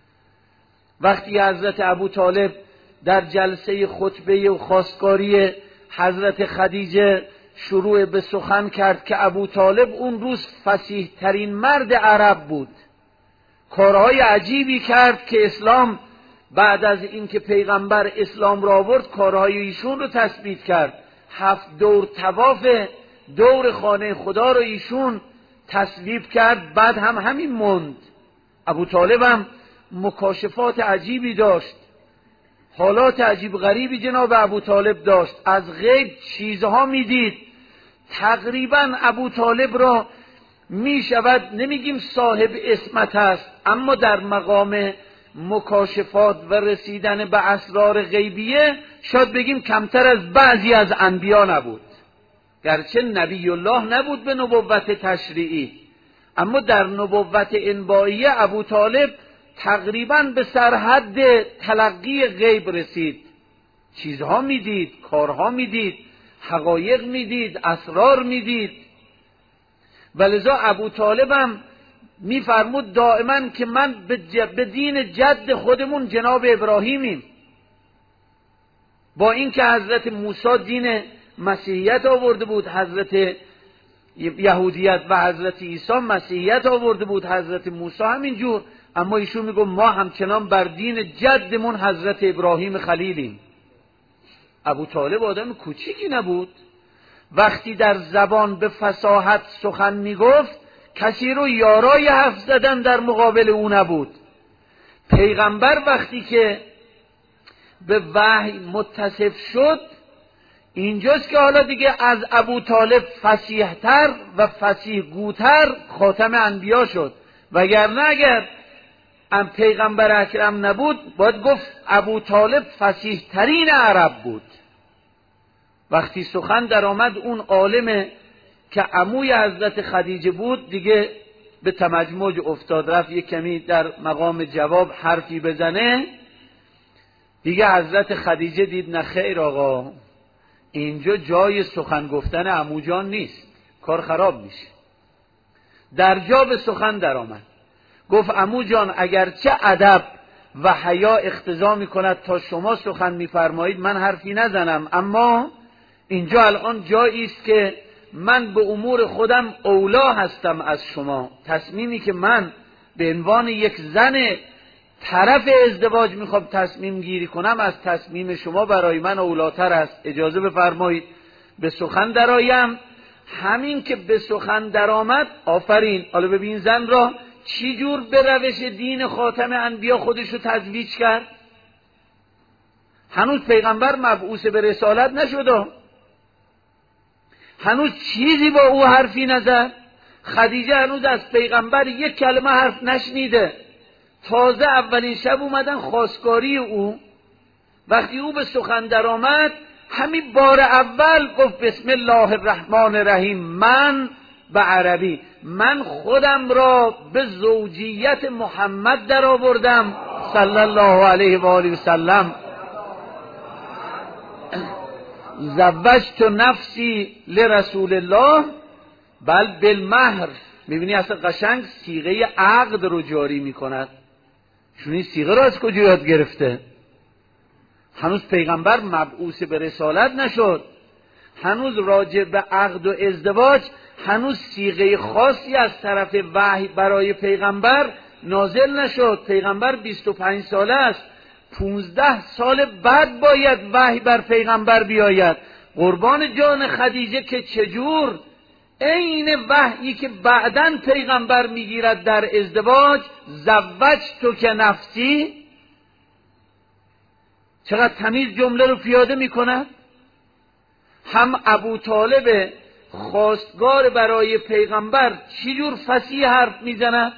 وقتی حضرت ابو طالب در جلسه خطبه و خواستگاری حضرت خدیجه شروع به سخن کرد که ابو طالب اون روز فصیح ترین مرد عرب بود، کارهای عجیبی کرد که اسلام بعد از اینکه پیغمبر اسلام را آورد کارهای ایشون رو تثبیت کرد. 7 دور طواف دور خانه خدا رو ایشون تصویب کرد، بعد هم همین موند. ابو طالب هم مکاشفات عجیبی داشت، حالات عجیب غریبی جناب ابو طالب داشت، از غیب چیزها میدید. تقریبا ابو طالب را می شود نمیگیم صاحب عصمت است، اما در مقام مکاشفات و رسیدن به اسرار غیبیه شاید بگیم کمتر از بعضی از انبیا نبود. گرچه نبی الله نبود به نبوت تشریعی، اما در نبوت انبائیه ابو طالب تقریبا به سرحد تلقی غیب رسید. چیزها میدید، کارها میدید، حقایق میدید، اسرار میدید. ولذا ابو طالب هم میفرمود دائما که من به دین جد خودمون جناب ابراهیمیم. با اینکه حضرت موسی دین مسیحیت آورده بود، حضرت یهودیت و حضرت عیسی مسیحیت آورده بود، حضرت موسی همینجور، اما ایشون میگه ما همچنان بر دین جدمون حضرت ابراهیم خلیلیم. ابو طالب آدم کوچیکی نبود، وقتی در زبان به فصاحت سخن میگفت کسی رو یارای حرف زدن در مقابل او نبود. پیغمبر وقتی که به وحی متصف شد، اینجاست که حالا دیگه از ابو طالب فصیحتر و فصیحگوتر خاتم انبیا شد. وگرنه اگر پیغمبر اکرم نبود باید گفت ابو طالب فصیح ترین عرب بود. وقتی سخن در آمد اون عالم که عموی حضرت خدیجه بود دیگه به تمجمج افتاد، رفت یک کمی در مقام جواب حرفی بزنه. دیگه حضرت خدیجه دید نه خیر آقا، اینجا جای سخن گفتن عمو جان نیست، کار خراب میشه. در جا به سخن در آمد، گفت عمو جان اگرچه ادب و حیا اقتضا میکند تا شما سخن میفرمایید من حرفی نزنم، اما اینجا الان جایی است که من به امور خودم اولا هستم از شما. تصمیمی که من به عنوان یک زن طرف ازدواج میخوام تصمیم گیری کنم از تصمیم شما برای من اولاتر است. اجازه بفرمایید به سخن درآیم. همین که به سخن درآمد، آفرین، حالا ببین زن را چی جور به روش دین خاتم انبیا خودش رو تزویج کرد. هنوز پیغمبر مبعوث به رسالت نشده، هنوز چیزی با او حرفی نزد. خدیجه هنوز از پیغمبر یک کلمه حرف نشنیده. تازه اولین شب اومدن خواستگاری او. وقتی او به سخن در آمد همین بار اول گفت بسم الله الرحمن الرحیم، من به عربی من خودم را به زوجیت محمد در آوردم صلی الله علیه و آله و سلم. زوجت نفسی لرسول الله بل بالمهر. میبینی اصلا قشنگ صیغه عقد رو جاری میکند. چون این صیغه رو از کجا یاد گرفته؟ هنوز پیغمبر مبعوث به رسالت نشد، هنوز راجع به عقد و ازدواج هنوز صیغه خاصی از طرف وحی برای پیغمبر نازل نشد. پیغمبر 25 ساله است، 15 سال بعد باید وحی بر پیغمبر بیاید. قربان جان خدیجه که چجور عین وحیی که بعداً پیغمبر میگیرد در ازدواج، زوجتو که نفسی، چقدر تمیز جمله رو پیاده میکند. هم ابو طالب خواستگار برای پیغمبر چی جور فصیح حرف میزند،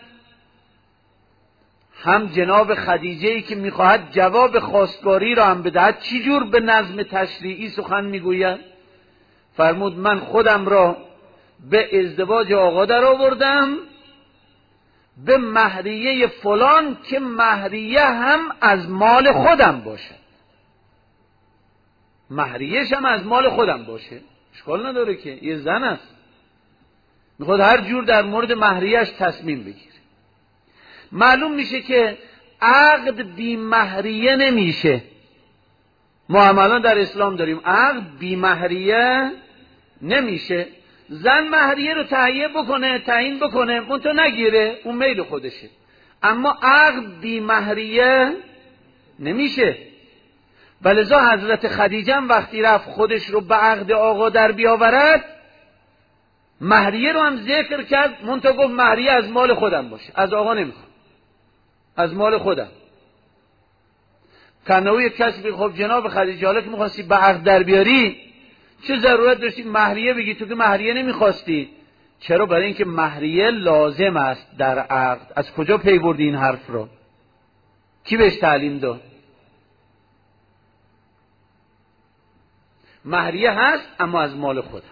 هم جناب خدیجه‌ای که میخواهد جواب خواستگاری را هم بدهد چی جور به نظم تشریعی سخن میگوید. فرمود من خودم را به ازدواج آقا در آوردم به مهریه فلان که مهریه هم از مال خودم باشه، مهریهش هم از مال خودم باشه. اشکال نداره که یه زن است، میخواد هر جور در مورد مهریهش تصمیم بگیره. معلوم میشه که عقد بی مهریه نمیشه. ما عملا در اسلام داریم عقد بی مهریه نمیشه. زن مهریه رو تعیین بکنه منتها نگیره، اون میل خودشه، اما عقد بی مهریه نمیشه. ولذا حضرت خدیجه وقتی رفت خودش رو به عقد آقا در بیاورد، مهریه رو هم ذکر کرد، منتها گفت مهریه از مال خودم باشه، از آقا نمیخوام، از مال خودم. کنه یک کسی خب جناب خدیجه حالا که میخواستی به عقد در بیاری چه ضرورت داشتی مهریه بگی؟ تو که مهریه نمیخواستی. چرا؟ برای اینکه مهریه لازم است در عقد. از کجا پی بردی این حرف رو؟ کی بهش تعلیم داد؟ مهریه هست اما از مال خودم.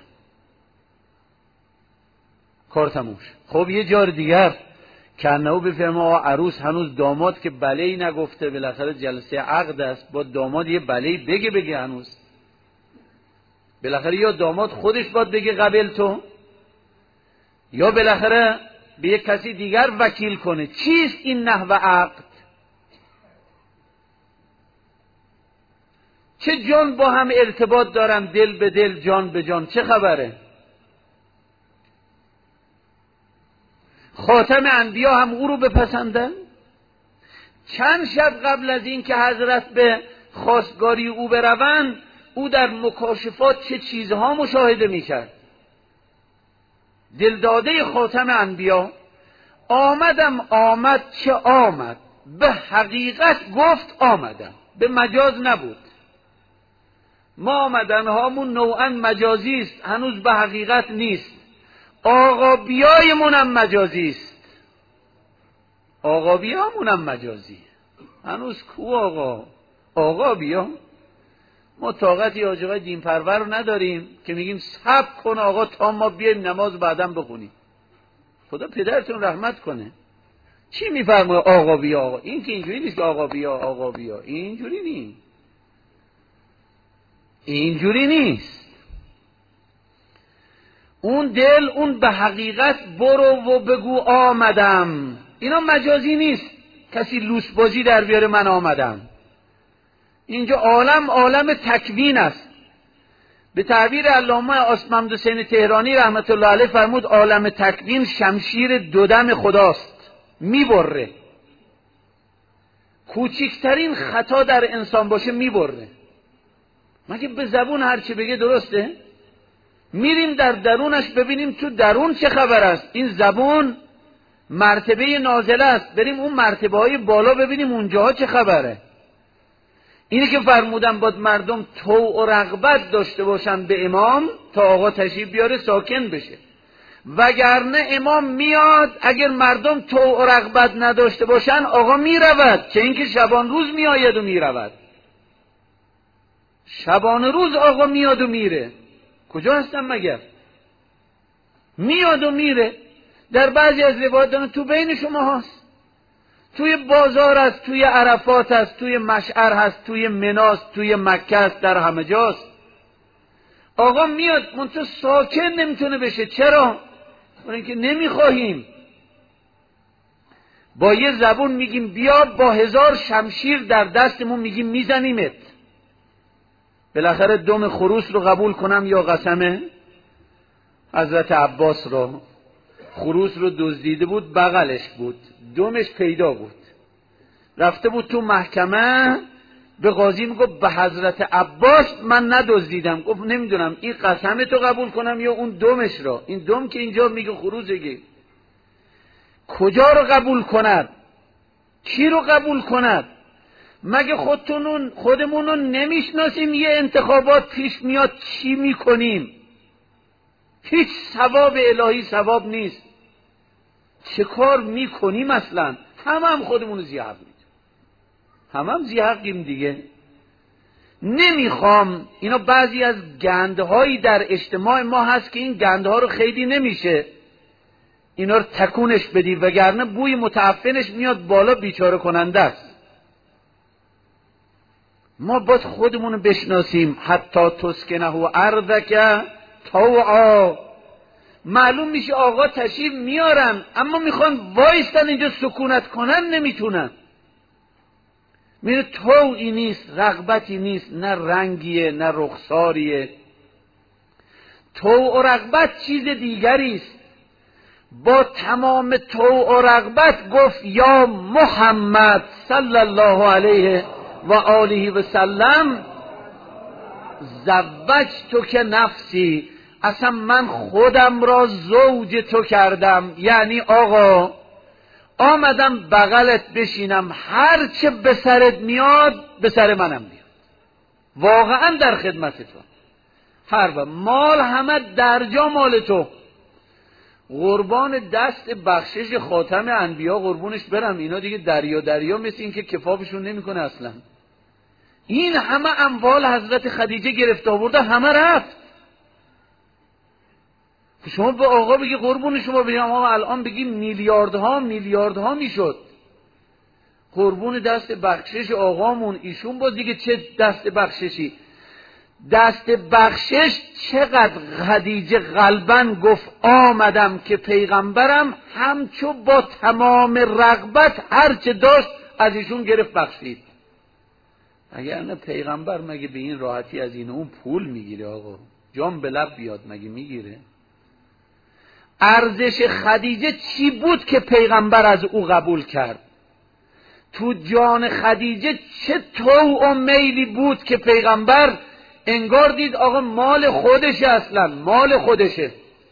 کار تموم شد. خب یه جار دیگر کنهو بفرما عروس هنوز داماد که بله‌ای نگفته، بالاخره جلسه عقد است، با داماد یه بله‌ای بگه هنوز. بالاخره یا داماد خودش باید بگه قبل تو، یا بالاخره به یک کسی دیگر وکیل کنه. چیست این نحو عقد؟ چه جان با هم ارتباط دارن، دل به دل، جان به جان، چه خبره؟ خاتم انبیا هم او رو بپسندن؟ چند شب قبل از این که حضرت به خواستگاری او بروند، او در مکاشفات چه چیزها مشاهده میکرد. دلداده خاتم انبیا آمد چه آمد، به حقیقت گفت آمدم، به مجاز نبود. ما آمدن هامون نوعا مجازی است، هنوز به حقیقت نیست. آقا بیایمونم مجازی است، آقا بیامونم مجازی، هنوز کو آقا بیا. ما طاقتی آجاقای دین پرور رو نداریم که میگیم صبر کن آقا تا ما بیایم نماز بعدم بخونیم. خدا پدرتون رحمت کنه. چی میفرمایه آقا بیا آقا؟ این که اینجوری نیست که آقا بیا، اینجوری نیست. اون دل، اون به حقیقت برو و بگو آمدم، اینا مجازی نیست کسی لوس بازی در بیاره من آمدم. اینجا عالم تکوین است. به تعبیر علامه محمد حسین تهرانی رحمت الله علیه فرمود عالم تکوین شمشیر دودم خداست، میبره. کوچکترین خطا در انسان باشه میبره. مگه به زبون هرچی بگه درسته؟ میریم در درونش ببینیم تو درون چه خبر است. این زبون مرتبه نازله است، بریم اون مرتبه های بالا ببینیم اونجاها چه خبره. اینی که فرمودن باید مردم طوع و رغبت داشته باشن به امام تا آقا تشریف بیاره ساکن بشه، وگرنه امام میاد اگر مردم طوع و رغبت نداشته باشن آقا میرود. چه اینکه شبان روز میآید و میرود، شبان روز آقا میاد و میره. کجا هستن مگر؟ میاد و میره. در بعضی از روایات تو بین شما هست، توی بازار است، توی عرفات است، توی مشعر هست، توی مناست، توی مکه است، در همه جاست. آقا میاد منتها ساکن نمیتونه بشه. چرا؟ برای اینکه نمیخواهیم. با یه زبون میگیم بیا، با 1000 شمشیر در دستمون میگیم میزنیمت. بالاخره دم خروس رو قبول کنم یا قسم حضرت عباس رو؟ خروس رو دزدیده بود، بغلش بود، دمش پیدا بود، رفته بود تو محکمه، به قاضی میگفت به حضرت عباس من ندزدیدم. گفت نمیدونم این قسم تو قبول کنم یا اون دمش رو. این دم که اینجا میگه خروسه، کجا رو قبول کند؟ کی رو قبول کند؟ مگه خودمون رو نمیشناسیم؟ یه انتخابات پیش میاد چی میکنیم؟ هیچ ثواب الهی ثواب نیست. چه کار میکنیم اصلا؟ هم خودمون رو زیحق میدیم، هم زیحقیم دیگه. نمیخوام اینا بعضی از گندهایی در اجتماع ما هست که این گندها رو خیلی نمیشه اینا رو تکونش بدی، وگرنه بوی متعفنش میاد بالا، بیچاره کننده است. ما باید خودمون رو بشناسیم. حتی تسکنه ارضک طوعا. معلوم میشه آقا تشریف میارن اما میخوان وایستن اینجا سکونت کنن، نمیتونن. میره طوعی نیست، رغبتی نیست، نه رنگیه نه رخساریه. طوع و رغبت چیز دیگری است. با تمام طوع و رغبت گفت یا محمد صلی الله علیه و آله و سلم زوجت که نفسی، اصلا من خودم را زوج تو کردم. یعنی آقا آمدم بغلت بشینم، هر چه به سرت میاد به سر منم میاد. واقعا در خدمت تو. هر مال همه درجا مال تو. قربان دست بخشش خاتم انبیا قربونش برم. اینا دیگه دریا مثل این که کفافشون نمیکنه اصلا. این همه اموال حضرت خدیجه گرفت آورده، همه رفت. شما به آقا بگی قربون شما بگیم، آقا الان بگی میلیاردها میشد. قربون دست بخشش آقامون. ایشون باز دیگه چه دست بخششی؟ دست بخشش چقدر خدیجه قلباً گفت آمدم که پیغمبرم همچو با تمام رغبت هرچه داشت از ایشون گرفت بخشید. اگر نه پیغمبر مگه به این راحتی از این اون پول میگیره؟ آقا جام به لب بیاد مگه میگیره؟ ارزش خدیجه چی بود که پیغمبر از او قبول کرد؟ تو جان خدیجه چه طوع و میلی بود که پیغمبر انگار دید آقا مال خودشه، اصلا مال خودشه.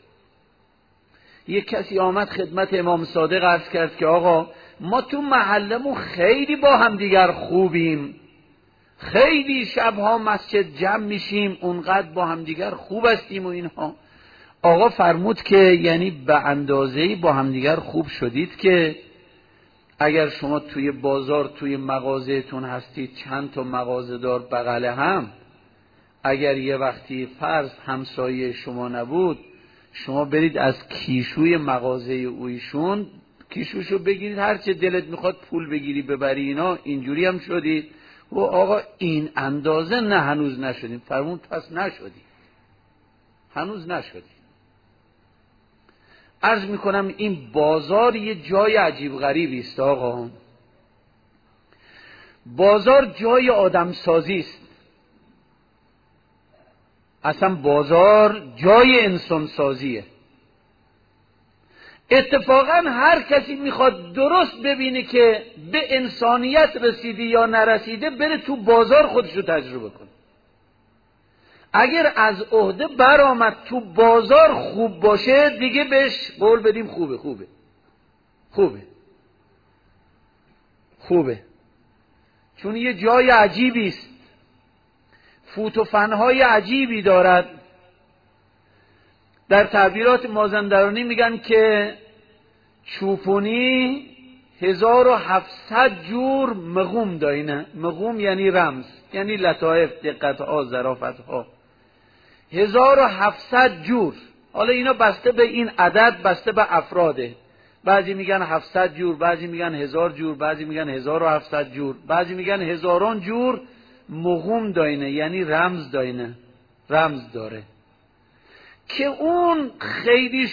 یک کسی آمد خدمت امام صادق عرض کرد که آقا ما تو محلمون خیلی با هم دیگر خوبیم، خیلی شبها مسجد جمع میشیم، اونقدر با هم دیگر خوب هستیم و اینها. آقا فرمود که یعنی به اندازه‌ای با هم دیگر خوب شدید که اگر شما توی بازار توی مغازه‌تون هستید، چند تا مغازه دار بغل هم، اگر یه وقتی فرض همسایه شما نبود، شما برید از کیشوی مغازه اویشون کیشوشو بگیرید، هرچه دلت میخواد پول بگیری ببری، اینا اینجوری هم شدید. و آقا این اندازه نه هنوز نشدیم. فرمود پس نشدی، هنوز نشدی. عرض میکنم این بازار یه جای عجیب غریبی است آقا. بازار جای آدم سازی است، اصلا بازار جای انسان سازیه. اتفاقا هر کسی میخواد درست ببینه که به انسانیت رسیده یا نرسیده، بره تو بازار خودشو تجربه کنه. اگر از عهده برآمد تو بازار خوب باشه، دیگه بهش قول بدیم خوبه خوبه خوبه خوبه، چون یه جای عجیبی است، فوت و فنهای عجیبی دارد. در تعبیرات مازندرانی میگن که چوپونی 1700 جور مغوم داینه. مغوم یعنی رمز، یعنی لطائف، دقتها، ظرافتها. 1700 جور. حالا اینا بسته به این عدد، بسته به افراده. بعضی میگن 700 جور، بعضی میگن 1000 جور، بعضی میگن 1700 جور، بعضی میگن هزاران جور مغوم داینه، یعنی رمز داینه، رمز داره که اون خیلی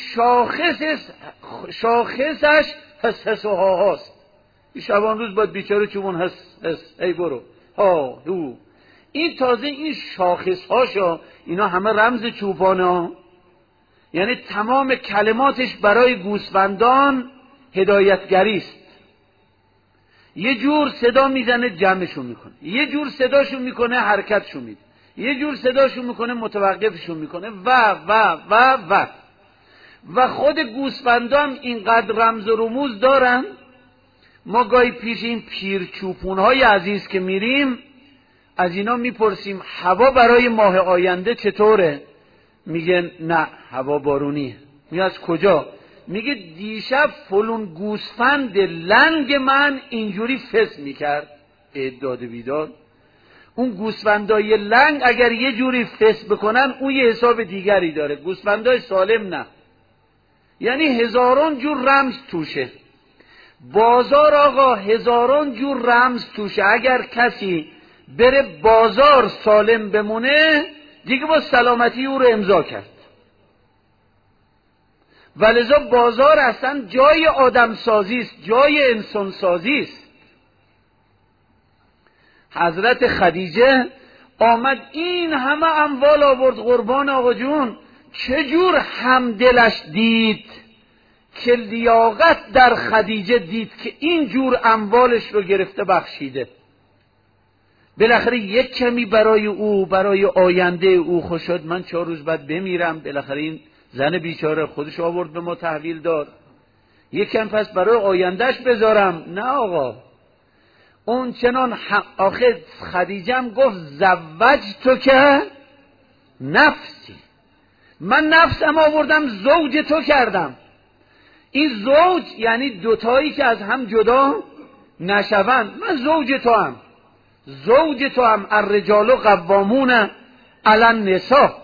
شاخصش حس و ها هاست. شبان روز باید بیچاره چوبون حس ای برو ها دو. این تازه این شاخص هاشا، اینا همه رمز چوپانه ها، یعنی تمام کلماتش برای گوسفندان هدایتگری است. یه جور صدا میزنه جمعشون میکنه، یه جور صداشون میکنه حرکتشون میده، یه جور صداشون میکنه متوقفشون میکنه و خود گوسفندان اینقدر رمز و رموز دارن. ما گاهی پیش این پیرچوپونهای عزیز که میریم، از اینا میپرسیم هوا برای ماه آینده چطوره؟ میگن نه هوا بارونیه. میگه از کجا؟ میگه دیشب فلون گوسفند لنگ من اینجوری فس میکرد. داد بیداد. اون گوسفندای لنگ اگر یه جوری فس بکنن، اون یه حساب دیگری داره. گوسفندای سالم نه. یعنی هزاران جور رمز توشه. بازار آقا هزاران جور رمز توشه. اگر کسی بره بازار سالم بمونه، دیگه با سلامتی او رو امضا کرد. ولذا بازار اصلا جای آدم سازی است، جای انسان سازی است. حضرت خدیجه آمد این همه اموال آورد قربان آقا جون، چجور همدلش دید که لیاقت در خدیجه دید که این جور اموالش رو گرفته بخشیده. بالاخره یک کمی برای او، برای آینده او خوش شد. من 4 روز بعد بمیرم، بالاخره این زن بیچاره خودش آورد به ما تحویل داد، یک کم پس برای آیندهش بذارم. نه آقا، اون چنان آخه خدیجه هم گفت زوج که نفسی، من نفسم آوردم زوج تو کردم. این زوج یعنی دوتایی که از هم جدا نشوند. من زوج تو هم، زوج تو هم. الرجال قوامون علی النساء.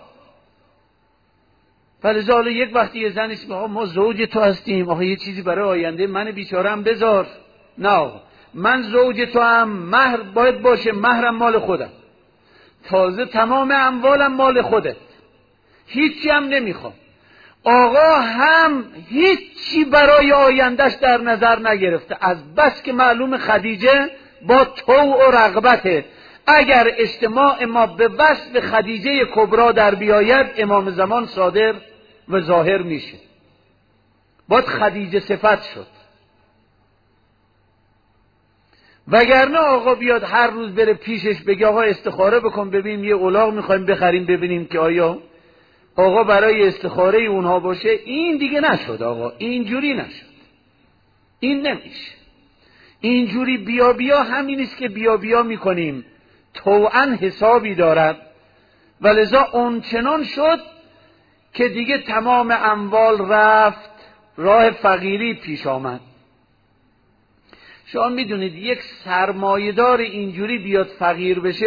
فلذا یک وقتی یه زنش میگه ما زوج تو هستیم، آخه یه چیزی برای آینده من بیچاره‌ام بذار. نه آقا، من زوج تو هم، مهر باید باشه، مهرم مال خودم، تازه تمام اموالم مال خودت، هیچی هم نمیخوام. آقا هم هیچی برای آیندهش در نظر نگرفته، از بس که معلوم خدیجه با طوع و رغبته. اگر اجتماع ما به وصف خدیجه کبرا در بیاید، امام زمان صادر و ظاهر میشه. باید خدیجه صفت شد. وگرنه آقا بیاد هر روز بره پیشش بگه آقا استخاره بکن ببینیم یه الاغ میخوایم بخریم ببینیم که آیا آقا برای استخاره اونها باشه. این دیگه نشد آقا، اینجوری نشد، این نمیشه. اینجوری بیا بیا همینیست که بیا بیا میکنیم، طوعاً حسابی دارد. ولذا اونچنان شد که دیگه تمام اموال رفت، راه فقیری پیش آمد. شما میدونید یک سرمایه‌دار اینجوری بیاد فقیر بشه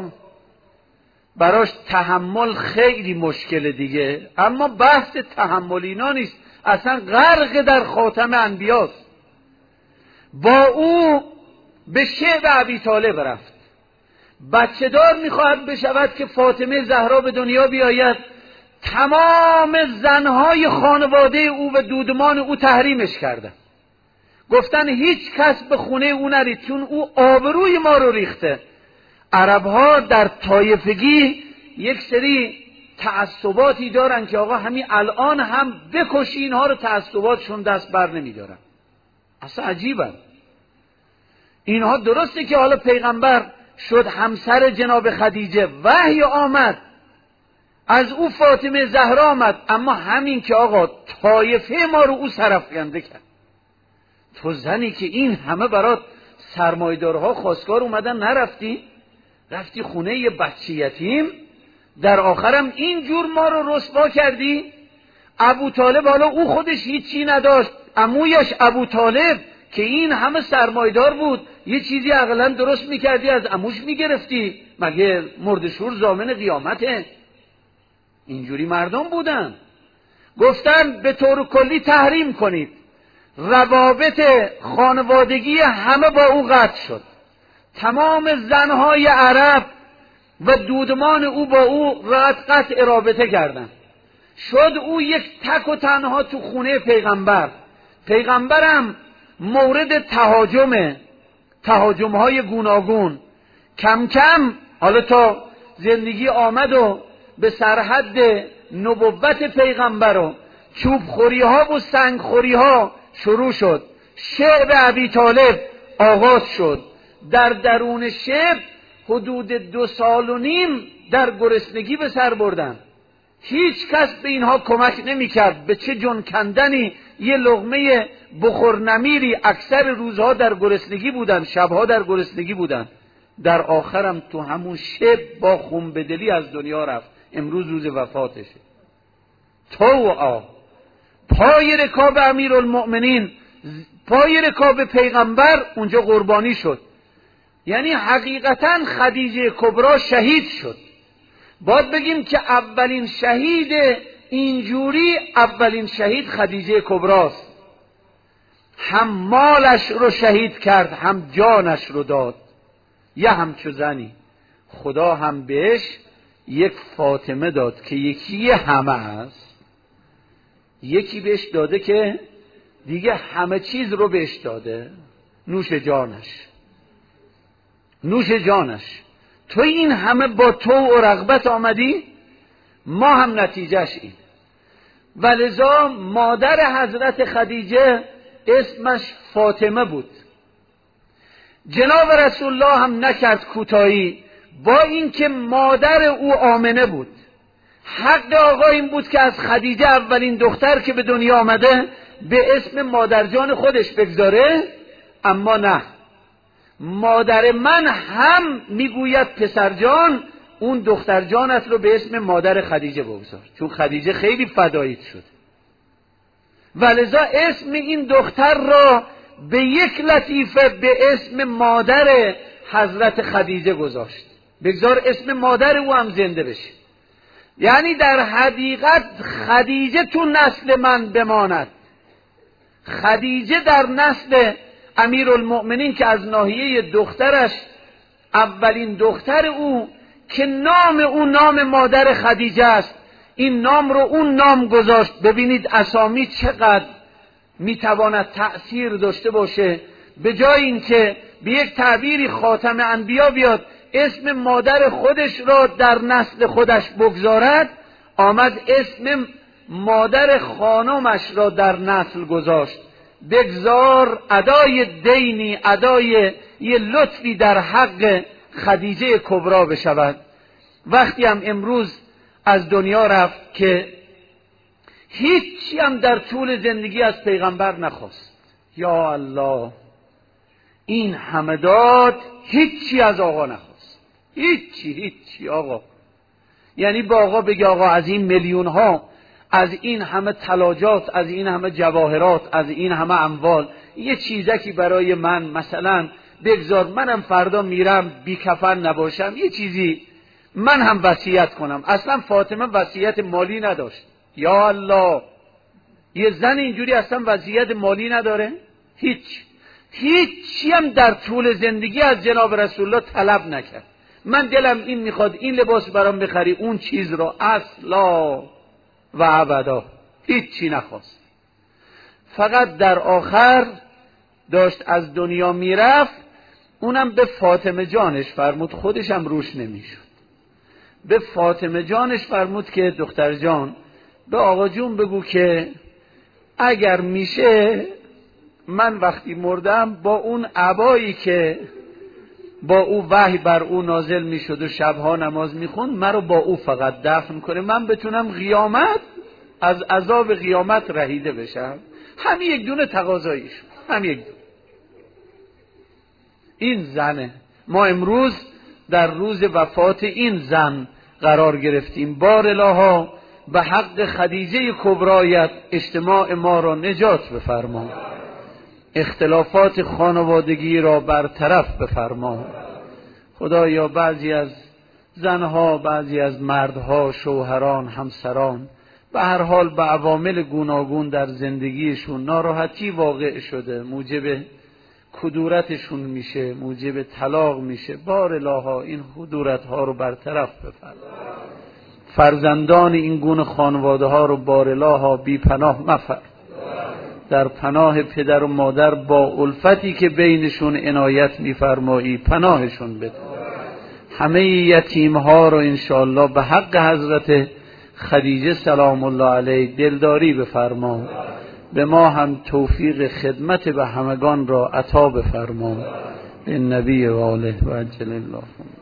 براش تحمل خیلی مشکل دیگه. اما بحث تحمل اینا نیست، اصلا غرق در خاتم انبیاست. با او به شعب ابی طالب رفت، بچه دار میخواهد بشود که فاطمه زهرا به دنیا بیاید. تمام زنهای خانواده او و دودمان او تحریمش کردن، گفتن هیچ کس به خونه او نرید چون او آبروی ما رو ریخته. عربها در طایفگی یک سری تعصباتی دارن که آقا همین الان هم بکشی اینها رو، تعصباتشون دست بر نمیدارن. اصلا عجیبه اینها. درسته که حالا پیغمبر شد همسر جناب خدیجه، وحی آمد از او فاطمه زهرا آمد، اما همین که آقا طایفه ما رو او سرافکنده کرد. تو زنی که این همه برات سرمایه‌دارها خواستگار اومدن نرفتی، رفتی خونه یه بچه یتیم، در آخرم اینجور ما رو رسوا کردی. ابو طالب حالا او خودش هیچی نداشت، عمویش ابو طالب که این همه سرمایه‌دار بود، یه چیزی عقلاً درست میکردی از عموش میگرفتی، مگه مردشور ضامن قیامته؟ اینجوری مردم بودن. گفتن به طور کلی تحریم کنید، روابط خانوادگی همه با او قطع شد. تمام زنهای عرب و دودمان او با او قطع رابطه کردند. شد او یک تک و تنها تو خونه پیغمبر. پیغمبرم مورد تهاجم‌های گوناگون. کم کم حالا تا زندگی آمد و به سرحد نبوت پیغمبر و چوبخوری ها و سنگخوری ها شروع شد. شعب ابی طالب آغاز شد. در درون شعب حدود 2.5 سال در گرسنگی به سر بردن. هیچ کس به اینها کمک نمی کرد. به چه جون کندنی، یه لقمه بخور نمیری، اکثر روزها در گرسنگی بودن، شبها در گرسنگی بودن. در آخرم تو همون شب با خونبدلی از دنیا رفت. امروز روز وفاتشه. طوعا پای رکاب امیرالمؤمنین، پای رکاب پیغمبر اونجا قربانی شد. یعنی حقیقتا خدیجه کبرا شهید شد. باید بگیم که اولین شهید اینجوری، اولین شهید خدیجه کبراست. هم مالش رو شهید کرد، هم جانش رو داد. یه همچو زنی خدا هم بهش یک فاطمه داد که یکی همه است، یکی بهش داده که دیگه همه چیز رو بهش داده. نوش جانش. تو این همه با تو و رغبت آمدی، ما هم نتیجهش این. ولذا مادر حضرت خدیجه اسمش فاطمه بود. جناب رسول الله هم نکرد کوتاهی، با اینکه مادر او آمنه بود. حق آقا این بود که از خدیجه اولین دختر که به دنیا آمده به اسم مادرجان خودش بگذاره، اما نه، مادر من هم میگوید پسرجان، اون دخترجانت رو به اسم مادر خدیجه بگذار، چون خدیجه خیلی فداییت شد. ولذا اسم این دختر را به یک لطیفه به اسم مادر حضرت خدیجه گذاشت. بگذار اسم مادر او هم زنده بشه. یعنی در حقیقت خدیجه تو نسل من بماند. خدیجه در نسل امیرالمؤمنین که از ناحیه دخترش، اولین دختر او که نام او نام مادر خدیجه است، این نام رو اون نام گذاشت. ببینید اسامی چقدر میتواند تأثیر داشته باشه. به جای اینکه به یک تعبیری خاتم انبیا بیاد اسم مادر خودش را در نسل خودش بگذارد، آمد اسم مادر خانمش را در نسل گذاشت. بگذار ادای دینی، ادای یه لطفی در حق خدیجه کبرا بشود. وقتی هم امروز از دنیا رفت که هیچی هم در طول زندگی از پیغمبر نخواست. یا الله، این همه داد، هیچی از آقا نخواست. هیچی آقا. یعنی با آقا بگه آقا از این میلیون ها، از این همه طلاجات، از این همه جواهرات، از این همه اموال، یه چیزکی برای من مثلا بگذار، منم فردا میرم بی کفن نباشم، یه چیزی من هم وصیت کنم. اصلا فاطمه وصیت مالی نداشت. یا الله، یه زن اینجوری اصلا وصیت مالی نداره؟ هیچی هم در طول زندگی از جناب رسول الله طلب نکرد. من دلم این میخواد این لباس برام بخری، اون چیز رو اصلا و ابدا هیچی نخواست. فقط در آخر داشت از دنیا میرفت، اونم به فاطمه جانش فرمود، خودش هم روش نمیشد. به فاطمه جانش فرمود که دختر جان به آقا جون بگو که اگر میشه من وقتی مردم با اون عبایی که با او وحی بر او نازل میشد و شبها نماز میخوند، من رو با او فقط دفن کنه، من بتونم قیامت از عذاب قیامت رهیده بشم. همین یک دونه تقاضاییش، همین یک دونه. این زنه. ما امروز در روز وفات این زن قرار گرفتیم. بار الها به حق خدیجه کبرایت اجتماع ما را نجات بفرما، اختلافات خانوادگی را برطرف بفرما. خدایا بعضی از زنها، بعضی از مردها، شوهران، همسران، به هر حال به عوامل گوناگون در زندگیشون ناراحتی واقع شده، موجب کدورتشون میشه، موجب طلاق میشه. بار الها این کدورت ها رو برطرف بفرما. فرزندان این گونه خانواده ها رو بار الها بی پناه مفرما. در پناه پدر و مادر با الفتی که بینشون عنایت میفرمایی پناهشون بده. همه یتیم ها رو انشاءالله به حق حضرت خدیجه سلام الله علیه دلداری بفرما. به ما هم توفیق خدمت به همگان را عطا بفرما. به نبی و آله و عجل الله.